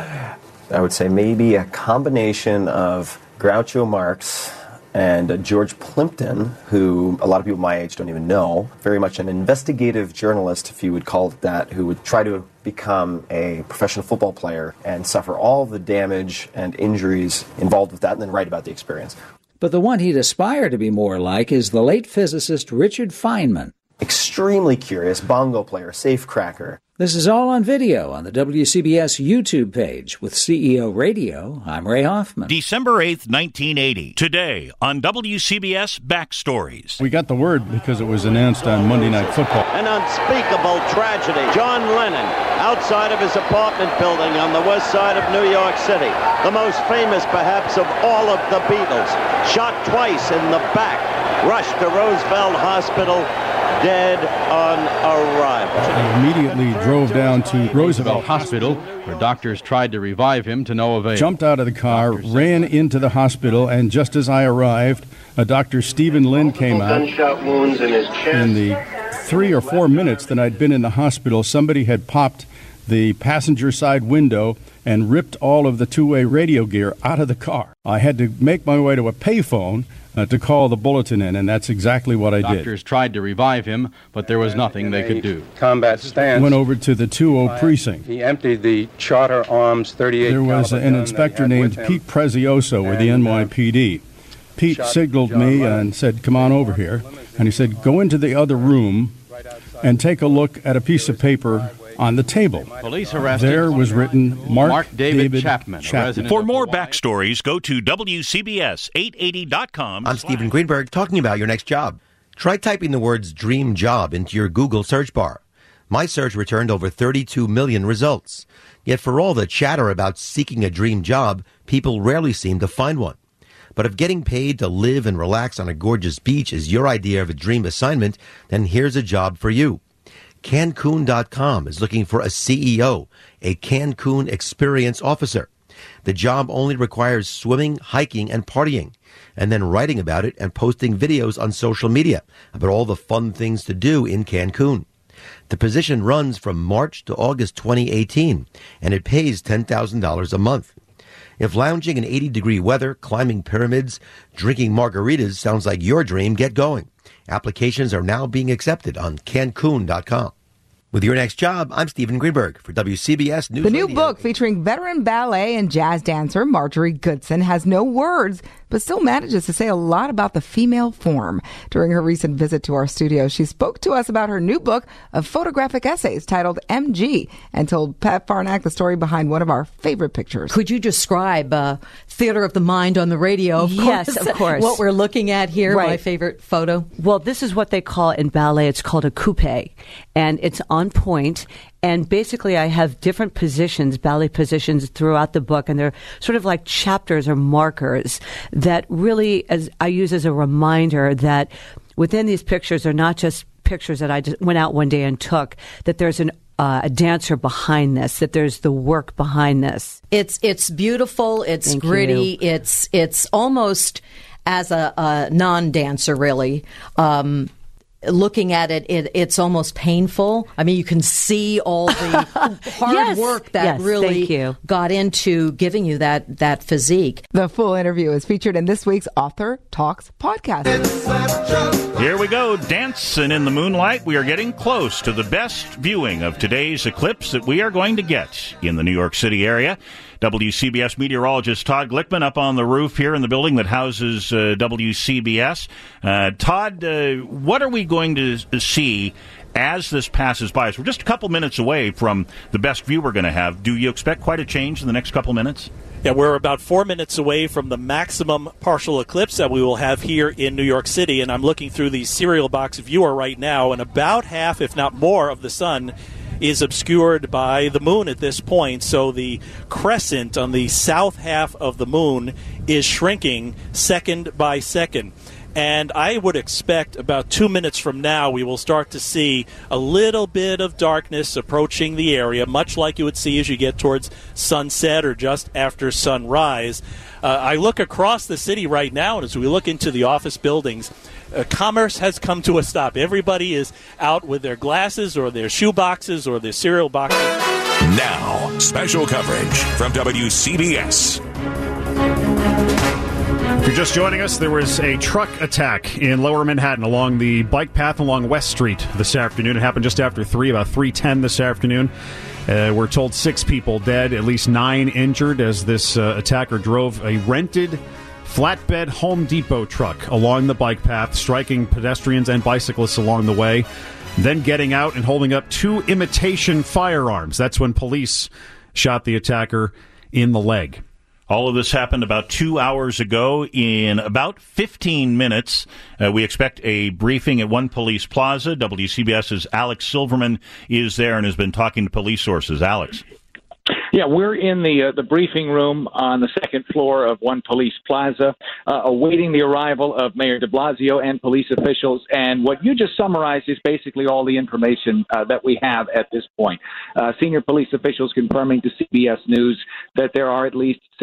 I would say maybe a combination of Groucho Marx and uh, George Plimpton, who a lot of people my age don't even know. Very much an investigative journalist, if you would call it that, who would try to become a professional football player and suffer all the damage and injuries involved with that and then write about the experience. But the one he'd aspire to be more like is the late physicist Richard Feynman. Extremely curious, bongo player, safecracker. This is all on video on the W C B S YouTube page. With C E O Radio, I'm Ray Hoffman. December eighth, nineteen eighty. Today on W C B S Backstories. We got the word because it was announced on Monday Night Football. An unspeakable tragedy. John Lennon, outside of his apartment building on the west side of New York City. The most famous, perhaps, of all of the Beatles. Shot twice in the back. Rushed to Roosevelt Hospital. Dead on arrival. I immediately drove down to Roosevelt Hospital, where doctors tried to revive him to no avail. Jumped out of the car, ran into the hospital, and just as I arrived, a Doctor Stephen Lynn came out. Gunshot wounds in his chest. In the three or four minutes that I'd been in the hospital, somebody had popped the passenger side window and ripped all of the two-way radio gear out of the car. I had to make my way to a payphone uh, to call the bulletin in, and that's exactly what I did. Doctors tried to revive him, but there was nothing they could do. Combat stance. Went over to the two oh precinct. He emptied the Charter Arms thirty-eight. There was an inspector named Pete Prezioso with the N Y P D. Pete signaled me and said, "Come on over here." And he said, "Go into the other room and take a look at a piece of paper on the table." Police arrested. There was written Mark, Mark David, David Chapman. Chapman. For more backstories, go to W C B S eight eighty dot com. I'm Stephen Greenberg, talking about your next job. Try typing the words dream job into your Google search bar. My search returned over thirty-two million results. Yet for all the chatter about seeking a dream job, people rarely seem to find one. But if getting paid to live and relax on a gorgeous beach is your idea of a dream assignment, then here's a job for you. Cancun dot com is looking for a C E O, a Cancun Experience Officer. The job only requires swimming, hiking, and partying, and then writing about it and posting videos on social media about all the fun things to do in Cancun. The position runs from March to August twenty eighteen, and it pays ten thousand dollars a month. If lounging in eighty-degree weather, climbing pyramids, drinking margaritas sounds like your dream, get going. Applications are now being accepted on Cancun dot com. With your next job, I'm Stephen Greenberg for W C B S News The new Radio. book featuring veteran ballet and jazz dancer Marjorie Goodson has no words, but still manages to say a lot about the female form. During her recent visit to our studio, she spoke to us about her new book of photographic essays titled M G and told Pat Farnack the story behind one of our favorite pictures. Could you describe uh, Theater of the Mind on the radio? Of Yes, course. of course. What we're looking at here, Right. my favorite photo. Well, this is what they call in ballet, it's called a coupe, and it's on point. And basically, I have different positions, ballet positions throughout the book, and they're sort of like chapters or markers that really, as I use as a reminder that within these pictures, they're not just pictures that I just went out one day and took, that there's an Uh, a dancer behind this, that there's the work behind this. It's it's beautiful. It's Thank gritty. you. It's it's almost as a, a non-dancer, really. Um, looking at it, it, it's almost painful. I mean, you can see all the hard Yes. work that Yes, really thank you. got into giving you that that physique. The full interview is featured in this week's Author Talks podcast. Here we go, dancing in the moonlight. We are getting close to the best viewing of today's eclipse that we are going to get in the New York City area. W C B S meteorologist Todd Glickman up on the roof here in the building that houses uh, W C B S. Uh, Todd, uh, what are we going to see as this passes by us? We're just a couple minutes away from the best view we're going to have. Do you expect quite a change in the next couple minutes? Yeah, we're about four minutes away from the maximum partial eclipse that we will have here in New York City, and I'm looking through the serial box viewer right now, and about half, if not more, of the sun is obscured by the moon at this point. So the crescent on the south half of the moon is shrinking second by second. And I would expect about two minutes from now we will start to see a little bit of darkness approaching the area, much like you would see as you get towards sunset or just after sunrise. Uh, I look across the city right now, and as we look into the office buildings, uh, commerce has come to a stop. Everybody is out with their glasses or their shoe boxes or their cereal boxes. Now, special coverage from W C B S. If you're just joining us, there was a truck attack in Lower Manhattan along the bike path along West Street this afternoon. It happened just after three, about three ten this afternoon. Uh, we're told six people dead, at least nine injured, as this uh, attacker drove a rented flatbed Home Depot truck along the bike path, striking pedestrians and bicyclists along the way, then getting out and holding up two imitation firearms. That's when police shot the attacker in the leg. All of this happened about two hours ago. In about fifteen minutes, uh, we expect a briefing at One Police Plaza. WCBS's Alex Silverman is there and has been talking to police sources. Alex. Yeah, we're in the uh, the briefing room on the second floor of One Police Plaza, uh, awaiting the arrival of Mayor de Blasio and police officials. And what you just summarized is basically all the information uh, that we have at this point. Uh, senior police officials confirming to C B S News that there are at least six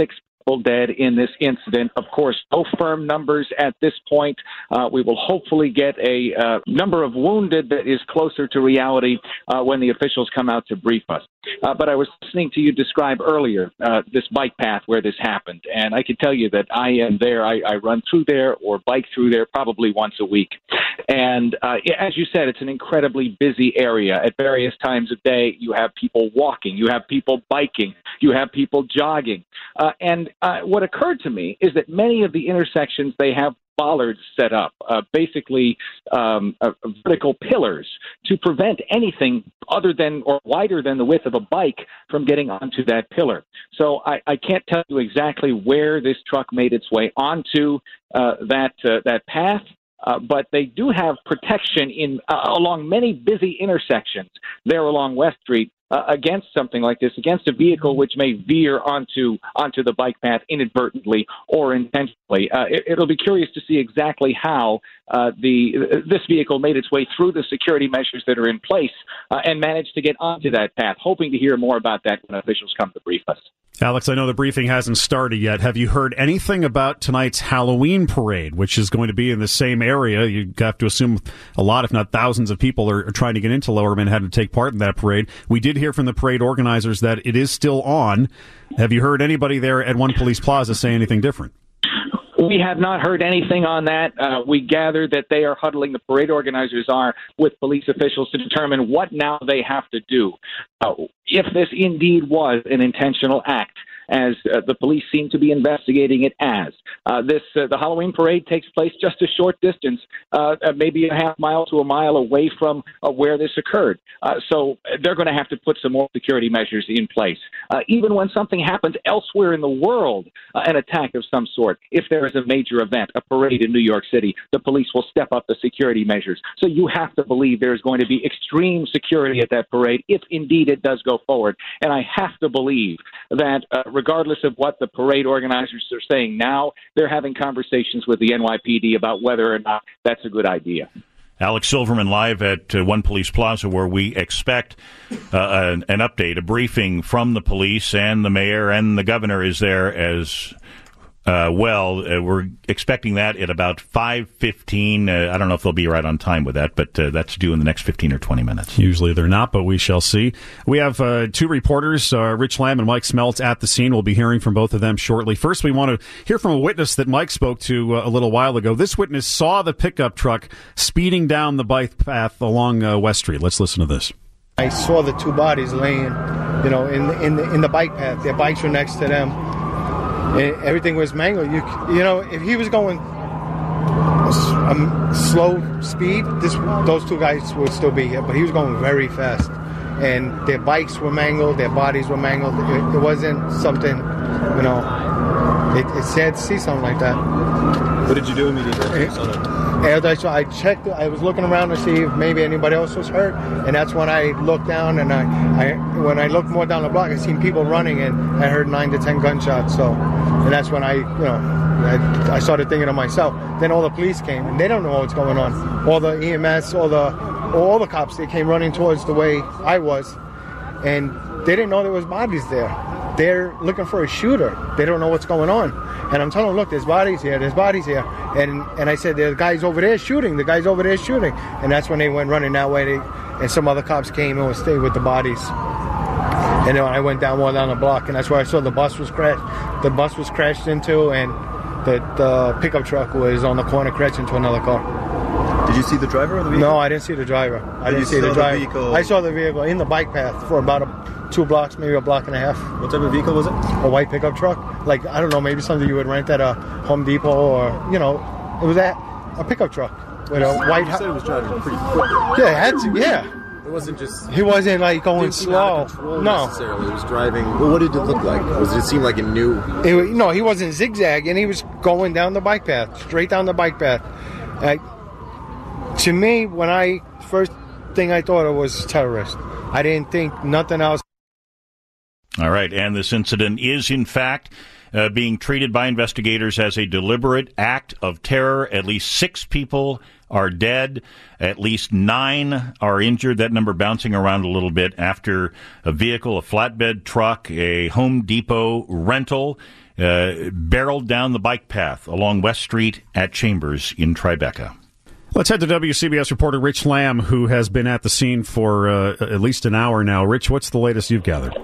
people dead in this incident. Of course, no firm numbers at this point. Uh, we will hopefully get a uh, number of wounded that is closer to reality uh, when the officials come out to brief us. Uh, but I was listening to you describe earlier uh, this bike path where this happened, and I can tell you that I am there. I, I run through there or bike through there probably once a week. And uh, as you said, it's an incredibly busy area. At various times of day, you have people walking, you have people biking, you have people jogging. Uh, and uh, what occurred to me is that many of the intersections, they have bollards set up, uh, basically um, uh, vertical pillars to prevent anything other than or wider than the width of a bike from getting onto that pillar. So I, I can't tell you exactly where this truck made its way onto uh, that uh, that path. Uh, but they do have protection in uh, along many busy intersections there along West Street uh, against something like this, against a vehicle which may veer onto onto the bike path inadvertently or intentionally. Uh, it, it'll be curious to see exactly how uh, the uh, this vehicle made its way through the security measures that are in place uh, and managed to get onto that path. Hoping to hear more about that when officials come to brief us. Alex, I know the briefing hasn't started yet. Have you heard anything about tonight's Halloween parade, which is going to be in the same area? You have to assume a lot, if not thousands, of people are, are trying to get into Lower Manhattan to take part in that parade. We did hear from the parade organizers that it is still on. Have you heard anybody there at One Police Plaza say anything different? We have not heard anything on that. Uh, we gather that they are huddling, the parade organizers are, with police officials to determine what now they have to do. Uh, if this indeed was an intentional act, as uh, the police seem to be investigating it as. Uh, this uh, the Halloween parade takes place just a short distance, uh, maybe a half mile to a mile away from uh, where this occurred. Uh, so they're going to have to put some more security measures in place. Uh, even when something happens elsewhere in the world, uh, an attack of some sort, if there is a major event, a parade in New York City, the police will step up the security measures. So you have to believe there's going to be extreme security at that parade if indeed it does go forward. And I have to believe that uh, regardless of what the parade organizers are saying now, they're having conversations with the N Y P D about whether or not that's a good idea. Alex Silverman live at uh, One Police Plaza, where we expect uh, an, an update, a briefing from the police, and the mayor and the governor is there as uh, well. Uh, we're expecting that at about five fifteen. Uh, I don't know if they'll be right on time with that, but uh, that's due in the next fifteen or twenty minutes. Usually they're not, but we shall see. We have uh, two reporters, uh, Rich Lamb and Mike Smeltz, at the scene. We'll be hearing from both of them shortly. First, we want to hear from a witness that Mike spoke to uh, a little while ago. This witness saw the pickup truck speeding down the bike path along uh, West Street. Let's listen to this. I saw the two bodies laying, you know, in the, in the, in the bike path. Their bikes were next to them. And everything was mangled. You, you know, if he was going um, slow speed, this, those two guys would still be here. But he was going very fast, and their bikes were mangled, their bodies were mangled. It, it wasn't something, you know. It, it's sad to see something like that. What did you do immediately? As I saw, I checked. I was looking around to see if maybe anybody else was hurt, and that's when I looked down. And I, I when I looked more down the block, I seen people running, and I heard nine to ten gunshots. So, and that's when I, you know, I, I started thinking to myself. Then all the police came, and they don't know what's going on. All the E M S, all the, all the cops, they came running towards the way I was, and they didn't know there was bodies there. They're looking for a shooter. They don't know what's going on. And I'm telling them, look, there's bodies here, there's bodies here. And and I said, the guy's over there shooting, the guy's over there shooting. And that's when they went running that way. They, and some other cops came and stayed with the bodies. And then I went down more down the block, and that's where I saw the bus was crashed. The bus was crashed into, and the, the pickup truck was on the corner crashed into another car. Did you see the driver of the vehicle? No, I didn't see the driver. I Did didn't see the the driver. vehicle? I saw the vehicle in the bike path for about a, two blocks, maybe a block and a half. What type of vehicle was it? A white pickup truck. Like, I don't know, maybe something you would rent at a Home Depot, or, you know, it was at a pickup truck with a white. You said it was driving pretty quickly. Yeah, it had to. Yeah. It wasn't just. He wasn't like going didn't seem out slow. of control No. necessarily. He was driving. Well, what did it look like? Was it seem like it knew? It, wa- no, he wasn't zigzagging. He was going down the bike path, straight down the bike path. Like, to me, when I first thing I thought it was terrorist. I didn't think nothing else. All right, and this incident is, in fact, uh, being treated by investigators as a deliberate act of terror. At least six people are dead. At least nine are injured. That number bouncing around a little bit after a vehicle, a flatbed truck, a Home Depot rental, uh, barreled down the bike path along West Street at Chambers in Tribeca. Let's head to W C B S reporter Rich Lamb, who has been at the scene for uh, at least an hour now. Rich, what's the latest you've gathered?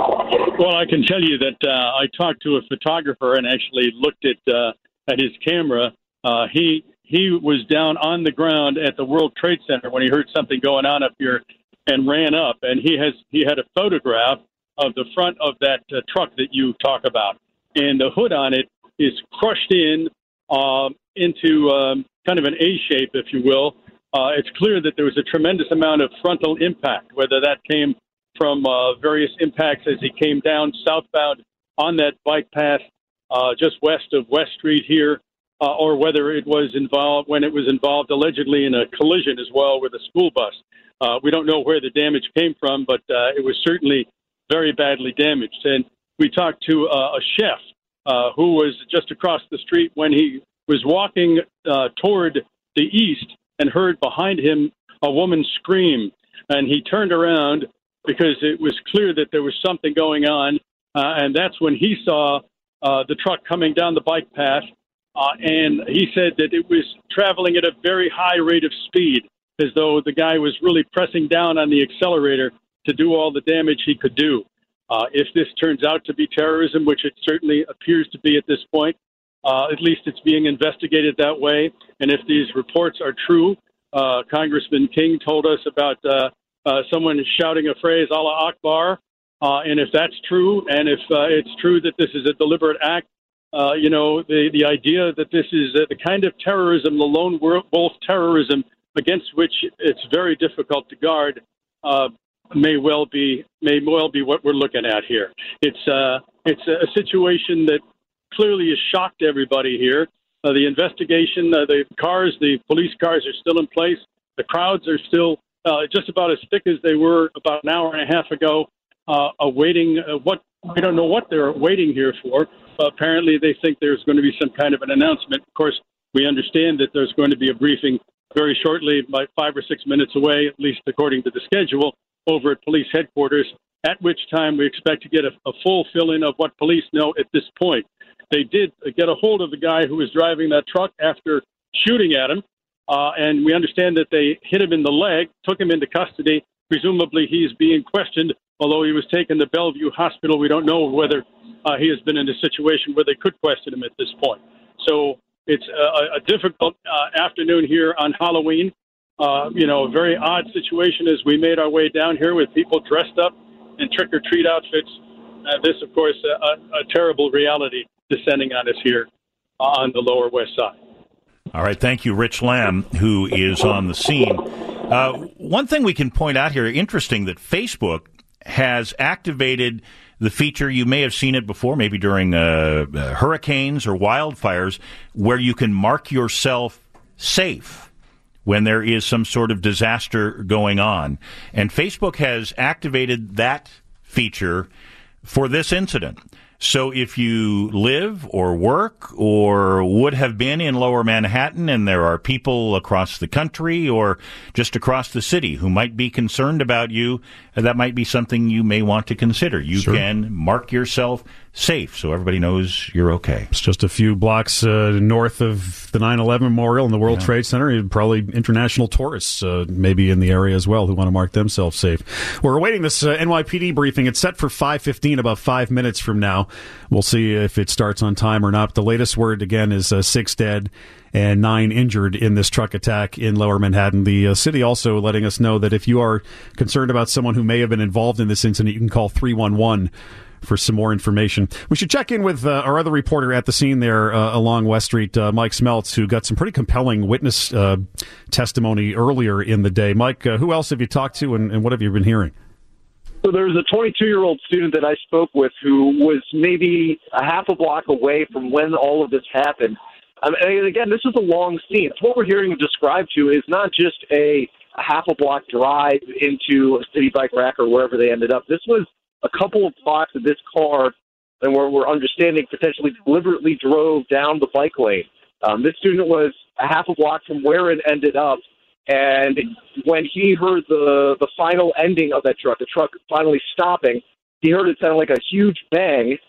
Well, I can tell you that uh, I talked to a photographer and actually looked at uh, at his camera. Uh, he he was down on the ground at the World Trade Center when he heard something going on up here and ran up. And he has he had a photograph of the front of that uh, truck that you talk about, and the hood on it is crushed in uh, into um, kind of an A shape, if you will. Uh, it's clear that there was a tremendous amount of frontal impact, whether that came from uh, various impacts as he came down southbound on that bike path uh, just west of West Street here, uh, or whether it was involved when it was involved allegedly in a collision as well with a school bus. Uh, we don't know where the damage came from, but uh, it was certainly very badly damaged. And we talked to uh, a chef uh, who was just across the street when he was walking uh, toward the east and heard behind him a woman scream. And he turned around because it was clear that there was something going on. Uh, and that's when he saw uh, the truck coming down the bike path. Uh, and he said that it was traveling at a very high rate of speed, as though the guy was really pressing down on the accelerator to do all the damage he could do. Uh, if this turns out to be terrorism, which it certainly appears to be at this point, uh, at least it's being investigated that way. And if these reports are true, uh, Congressman King told us about uh, uh, someone shouting a phrase, Allah Akbar. Uh, and if that's true, and if uh, it's true that this is a deliberate act, uh, you know, the, the idea that this is uh, the kind of terrorism, the lone wolf terrorism, against which it's very difficult to guard, uh, may well be may well be what we're looking at here. It's uh, it's a situation that clearly has shocked everybody here. Uh, the investigation, uh, the cars, the police cars are still in place. The crowds are still uh, just about as thick as they were about an hour and a half ago, uh, awaiting uh, what we don't know what they're waiting here for. Uh, apparently, they think there's going to be some kind of an announcement. Of course, we understand that there's going to be a briefing very shortly, by five or six minutes away, at least according to the schedule, over at police headquarters, at which time we expect to get a, a full fill-in of what police know at this point. They did get a hold of the guy who was driving that truck after shooting at him, uh, and we understand that they hit him in the leg, took him into custody. Presumably he's being questioned, although he was taken to Bellevue Hospital. We don't know whether uh, he has been in a situation where they could question him at this point. So it's a, a difficult uh, afternoon here on Halloween. Uh, you know, a very odd situation as we made our way down here with people dressed up in trick-or-treat outfits. Uh, this, of course, uh, a, a terrible reality descending on us here on the Lower West Side. All right, thank you, Rich Lamb, who is on the scene. Uh, one thing we can point out here, interesting, that Facebook has activated the feature, you may have seen it before, maybe during uh, uh, hurricanes or wildfires, where you can mark yourself safe when there is some sort of disaster going on. And Facebook has activated that feature for this incident. So if you live or work or would have been in Lower Manhattan and there are people across the country or just across the city who might be concerned about you, that might be something you may want to consider. You sure. can mark yourself safe so everybody knows you're okay. It's just a few blocks uh, north of the nine eleven Memorial and the World yeah. Trade Center. Probably international tourists uh, maybe in the area as well who want to mark themselves safe. We're awaiting this uh, N Y P D briefing. It's set for five fifteen, about five minutes from now. We'll see if it starts on time or not. The latest word, again, is uh, six dead and nine injured in this truck attack in Lower Manhattan. The uh, city also letting us know that if you are concerned about someone who may have been involved in this incident, you can call three one one for some more information. We should check in with uh, our other reporter at the scene there uh, along West Street, uh, Mike Smeltz, who got some pretty compelling witness uh, testimony earlier in the day. Mike, uh, who else have you talked to, and, and what have you been hearing? So there was a twenty-two-year-old student that I spoke with who was maybe a half a block away from when all of this happened. Um, and again, this is a long scene. So what we're hearing described to is not just a, a half a block drive into a city bike rack or wherever they ended up. This was a couple of blocks of this car, and we're, we're understanding potentially deliberately drove down the bike lane. Um, this student was a half a block from where it ended up. And when he heard the the final ending of that truck, the truck finally stopping, he heard it sound like a huge bang.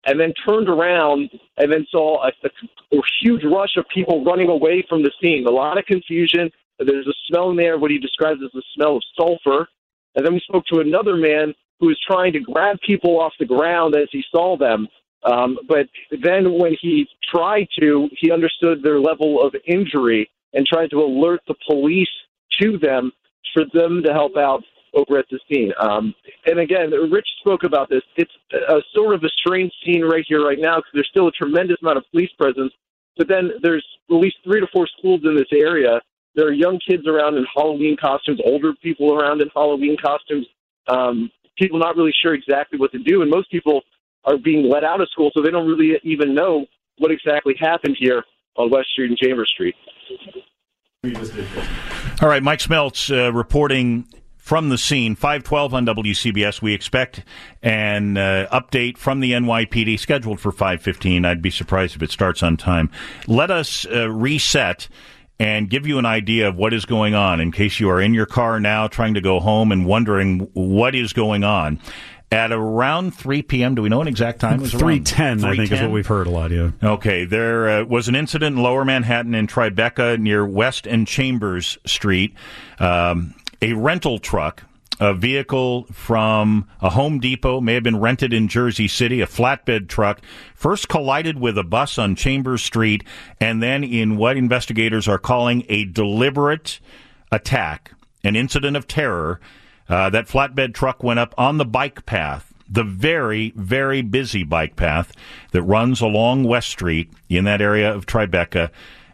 and then turned around and then saw a, a, a huge rush of people running away from the scene. A lot of confusion. There's a smell in there, what he describes as the smell of sulfur. And then we spoke to another man who was trying to grab people off the ground as he saw them. Um, but then when he tried to, he understood their level of injury and tried to alert the police to them for them to help out over at the scene. Um, and again, Rich spoke about this. It's a sort of a strange scene right here, right now, because there's still a tremendous amount of police presence. But then there's at least three to four schools in this area. There are young kids around in Halloween costumes, older people around in Halloween costumes, um, people not really sure exactly what to do. And most people are being let out of school, so they don't really even know what exactly happened here on West Street and Chambers Street. All right, Mike Smeltz uh, reporting from the scene, five twelve on W C B S. We expect an uh, update from the N Y P D scheduled for five fifteen. I'd be surprised if it starts on time. Let us uh, reset and give you an idea of what is going on in case you are in your car now trying to go home and wondering what is going on. At around three p.m., do we know an exact time? three ten, I think, is what we've heard a lot, yeah. Okay, there uh, was an incident in Lower Manhattan in Tribeca near West and Chambers Street. Um, a rental truck, a vehicle from a Home Depot, may have been rented in Jersey City, a flatbed truck, first collided with a bus on Chambers Street, and then in what investigators are calling a deliberate attack, an incident of terror. Uh, that flatbed truck went up on the bike path, the very, very busy bike path that runs along West Street in that area of Tribeca,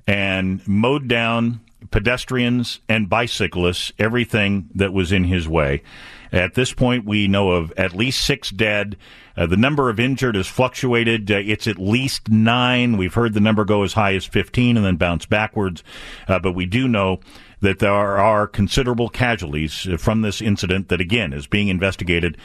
and mowed down pedestrians and bicyclists, everything that was in his way. At this point, we know of at least six dead. Uh, the number of injured has fluctuated. Uh, it's at least nine. We've heard the number go as high as fifteen and then bounce backwards. Uh, but we do know that there are considerable casualties from this incident that, again, is being investigated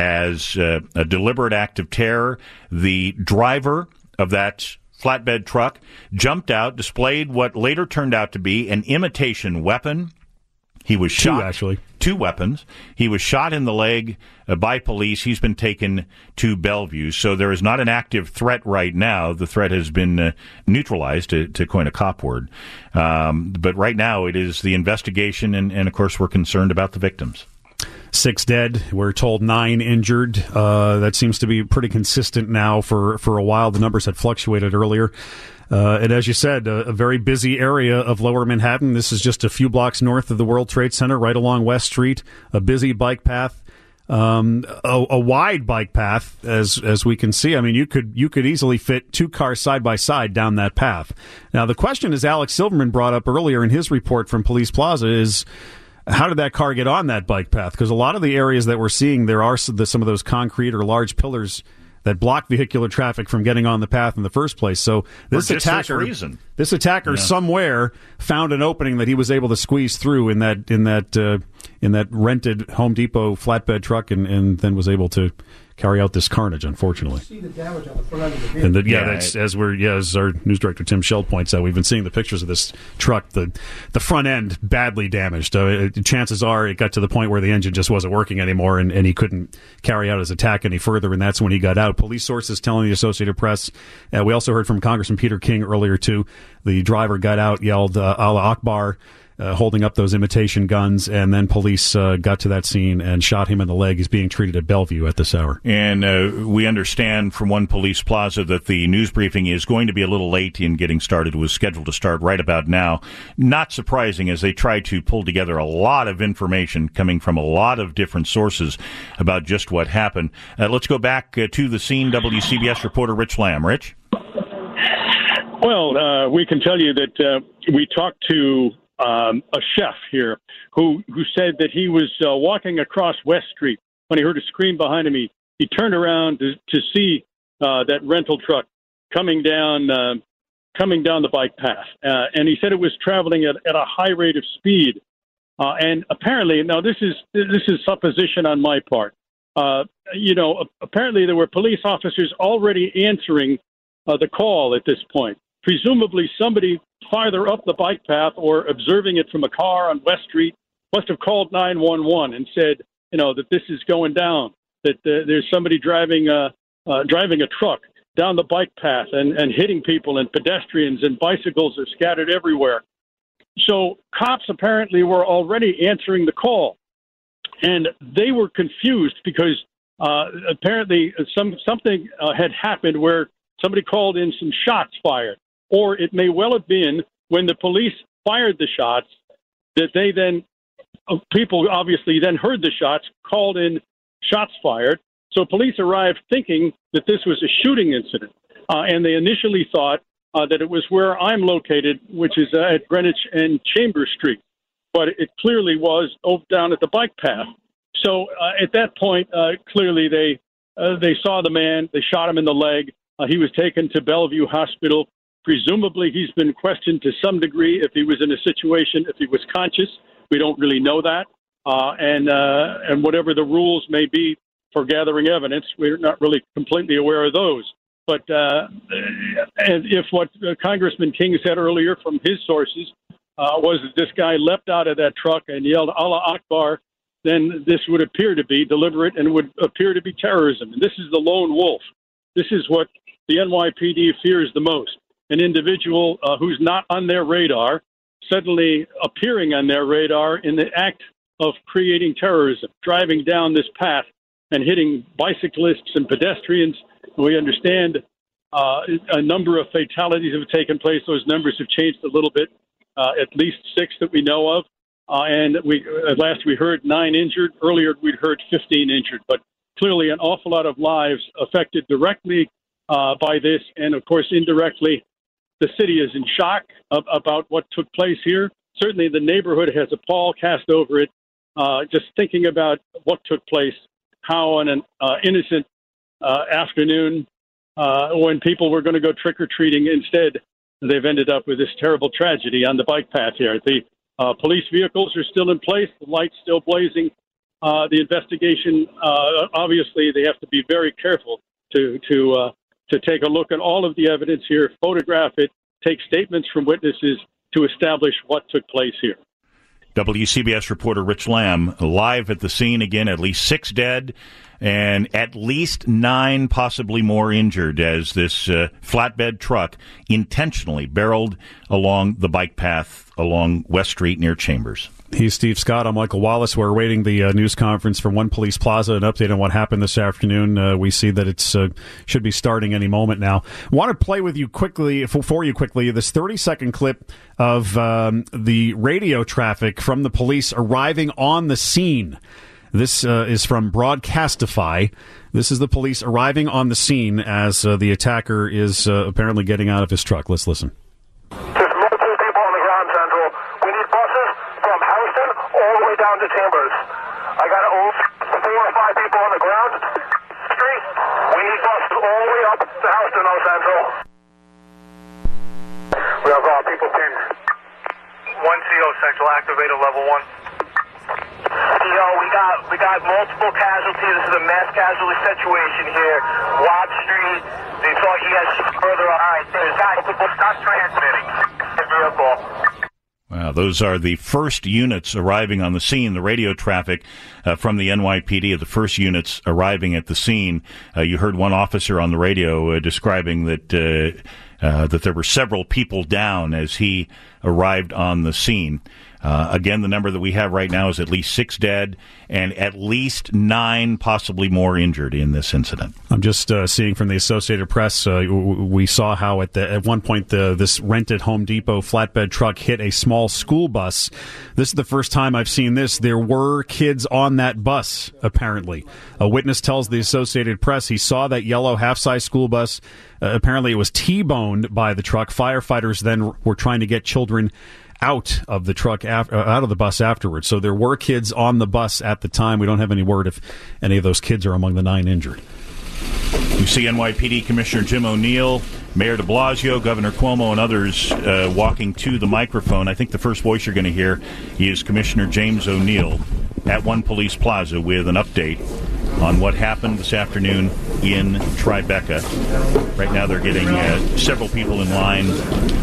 as uh, a deliberate act of terror. The driver of that flatbed truck jumped out, displayed what later turned out to be an imitation weapon. He was two, shot. actually. Two weapons. He was shot in the leg uh, by police. He's been taken to Bellevue. So there is not an active threat right now. The threat has been uh, neutralized, to, to coin a cop word. Um, but right now it is the investigation, and, and, of course, we're concerned about the victims. Six dead. We're told nine injured. Uh, that seems to be pretty consistent now for, for a while. The numbers had fluctuated earlier. Uh, and as you said, a, a very busy area of Lower Manhattan. This is just a few blocks north of the World Trade Center, right along West Street. A busy bike path, um, a, a wide bike path, as as we can see. I mean, you could you could easily fit two cars side by side down that path. Now, the question, as Alex Silverman brought up earlier in his report from Police Plaza, is how did that car get on that bike path? Because a lot of the areas that we're seeing, there are some of those concrete or large pillars that block vehicular traffic from getting on the path in the first place. So this attacker, this attacker yeah. somewhere found an opening that he was able to squeeze through in that in that uh, in that rented Home Depot flatbed truck, and, and then was able to carry out this carnage, unfortunately. See the damage on the front end of the vehicle. And the, yeah, Yeah, that's it- as we're yeah, as our news director Tim Scheld points out, we've been seeing the pictures of this truck. The the front end badly damaged. Uh, it, chances are it got to the point where the engine just wasn't working anymore, and, and he couldn't carry out his attack any further, and that's when he got out. Police sources telling the Associated Press. Uh, we also heard from Congressman Peter King earlier too. The driver got out, yelled uh, Allah Akbar, Uh, holding up those imitation guns, and then police uh, got to that scene and shot him in the leg. He's being treated at Bellevue at this hour. And uh, we understand from One Police Plaza that the news briefing is going to be a little late in getting started. It was scheduled to start right about now. Not surprising, as they try to pull together a lot of information coming from a lot of different sources about just what happened. Uh, let's go back uh, to the scene. W C B S reporter Rich Lamb. Rich? Well, uh, we can tell you that uh, we talked to Um, a chef here who who said that he was uh, walking across West Street when he heard a scream behind him. He, he turned around to, to see uh, that rental truck coming down uh, coming down the bike path, uh, and he said it was traveling at, at a high rate of speed. Uh, and apparently, now this is this is supposition on my part. Uh, you know, apparently there were police officers already answering uh, the call at this point. Presumably, somebody farther up the bike path or observing it from a car on West Street must have called nine one one and said, you know, that this is going down, that uh, there's somebody driving a, uh, driving a truck. down the bike path and, and hitting people, and pedestrians and bicycles are scattered everywhere. So cops apparently were already answering the call, and they were confused because uh, apparently some something uh, had happened where somebody called in some shots fired, or it may well have been when the police fired the shots that they then, uh, people obviously then heard the shots, called in shots fired. So police arrived thinking that this was a shooting incident, uh, and they initially thought uh, that it was where I'm located, which is uh, at Greenwich and Chambers Street. But it clearly was over down at the bike path. So uh, at that point, uh, clearly they uh, they saw the man, they shot him in the leg. Uh, he was taken to Bellevue Hospital. Presumably he's been questioned to some degree if he was in a situation, if he was conscious. We don't really know that. Uh, and uh, and whatever the rules may be for gathering evidence, we're not really completely aware of those. But uh, and if what uh, Congressman King said earlier from his sources uh, was that this guy leapt out of that truck and yelled Allah Akbar, then this would appear to be deliberate and would appear to be terrorism. And this is the lone wolf. This is what the N Y P D fears the most. An individual uh, who's not on their radar suddenly appearing on their radar in the act of creating terrorism, driving down this path and hitting bicyclists and pedestrians. We understand uh, a number of fatalities have taken place. Those numbers have changed a little bit, uh, at least six that we know of. Uh, and we at last we heard nine injured. Earlier we'd heard fifteen injured. But clearly an awful lot of lives affected directly uh, by this. And, of course, indirectly, the city is in shock of, about what took place here. Certainly the neighborhood has a pall cast over it, uh, just thinking about what took place, how on an uh, innocent uh, afternoon uh, when people were going to go trick-or-treating, instead they've ended up with this terrible tragedy on the bike path here. The uh, police vehicles are still in place, the lights still blazing. Uh, the investigation, uh, obviously, they have to be very careful to to uh, to take a look at all of the evidence here, photograph it, take statements from witnesses to establish what took place here. W C B S reporter Rich Lamb live at the scene again. At least six dead and at least nine possibly more injured as this uh, flatbed truck intentionally barreled along the bike path along West Street near Chambers. He's Steve Scott. I'm Michael Wallace. We're awaiting the uh, news conference from One Police Plaza, an update on what happened this afternoon. Uh, we see that it's uh, should be starting any moment now. Want to play with you quickly, for, for you quickly, this thirty-second clip of um, the radio traffic from the police arriving on the scene. This uh, is from Broadcastify. This is the police arriving on the scene as uh, the attacker is uh, apparently getting out of his truck. Let's listen. Down to Chambers. I got four or five people on the ground street. We need buses all the way up to Houston, North Central. We have uh, people pinned. One C O Central, activated level one. C O, we got we got multiple casualties. This is a mass casualty situation here. Watt Street. They thought he has further. All right, there's multiple. Stop transmitting. Vehicle. Wow, those are the first units arriving on the scene, the radio traffic uh, from the N Y P D of the first units arriving at the scene. Uh, you heard one officer on the radio uh, describing that uh, uh, that there were several people down as he arrived on the scene. Uh, again, the number that we have right now is at least six dead and at least nine, possibly more, injured in this incident. I'm just uh, seeing from the Associated Press, uh, we saw how at the, at one point the, this rented Home Depot flatbed truck hit a small school bus. This is the first time I've seen this. There were kids on that bus, apparently. A witness tells the Associated Press he saw that yellow half-size school bus. Uh, apparently it was T-boned by the truck. Firefighters then were trying to get children out of the truck, after, uh, out of the bus afterwards. So there were kids on the bus at the time. We don't have any word if any of those kids are among the nine injured. You see N Y P D Commissioner Jim O'Neill, Mayor de Blasio, Governor Cuomo, and others uh, walking to the microphone. I think the first voice you're going to hear is Commissioner James O'Neill at One Police Plaza with an update on what happened this afternoon in Tribeca. Right now they're getting uh, several people in line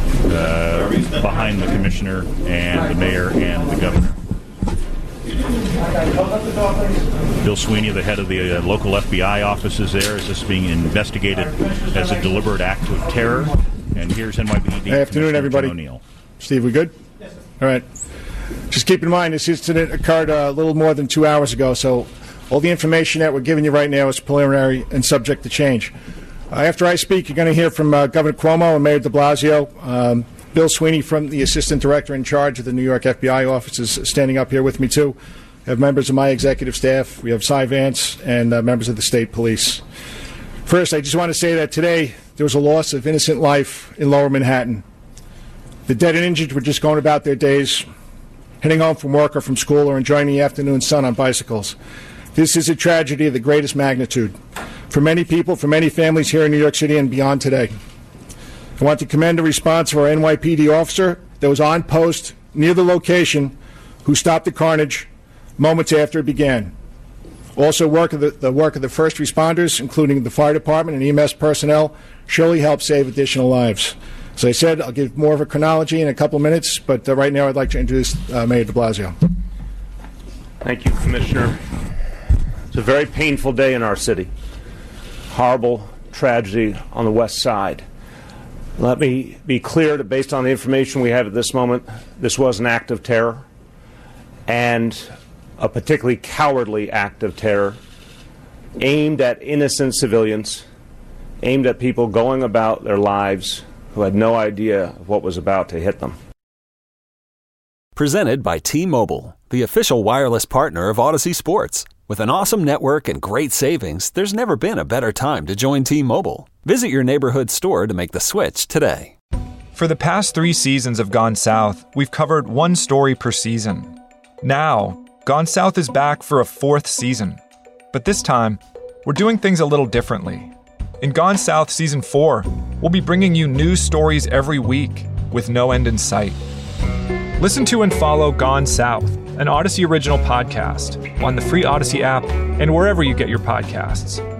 uh, behind the commissioner and the mayor and the governor. Bill Sweeney, the head of the uh, local F B I offices there. Is this being investigated as a deliberate act of terror? And here's N Y P D. Good afternoon, everybody. O'Neill. Steve, we good? Yes, sir. All right. Just keep in mind, this incident occurred uh, a little more than two hours ago, so all the information that we're giving you right now is preliminary and subject to change. Uh, after I speak, you're going to hear from uh, Governor Cuomo and Mayor de Blasio. Um, Bill Sweeney, from the Assistant Director in charge of the New York F B I office, is standing up here with me, too. We have members of my executive staff. We have Cy Vance and uh, members of the state police. First, I just want to say that today there was a loss of innocent life in Lower Manhattan. The dead and injured were just going about their days, heading home from work or from school or enjoying the afternoon sun on bicycles. This is a tragedy of the greatest magnitude for many people, for many families here in New York City and beyond today. I want to commend the response of our N Y P D officer that was on post near the location who stopped the carnage moments after it began. Also, work of the, the work of the first responders, including the fire department and E M S personnel, surely helped save additional lives. As I said, I'll give more of a chronology in a couple minutes, but uh, right now I'd like to introduce uh, Mayor de Blasio. Thank you, Commissioner. It's a very painful day in our city. Horrible tragedy on the west side. Let me be clear that based on the information we have at this moment, this was an act of terror, and a particularly cowardly act of terror aimed at innocent civilians, aimed at people going about their lives who had no idea of what was about to hit them. Presented by T-Mobile, the official wireless partner of Odyssey Sports. With an awesome network and great savings, there's never been a better time to join T-Mobile. Visit your neighborhood store to make the switch today. For the past three seasons of Gone South, we've covered one story per season. Now, Gone South is back for a fourth season. But this time, we're doing things a little differently. In Gone South Season four, we'll be bringing you new stories every week with no end in sight. Listen to and follow Gone South, an Odyssey original podcast, on the free Odyssey app and wherever you get your podcasts.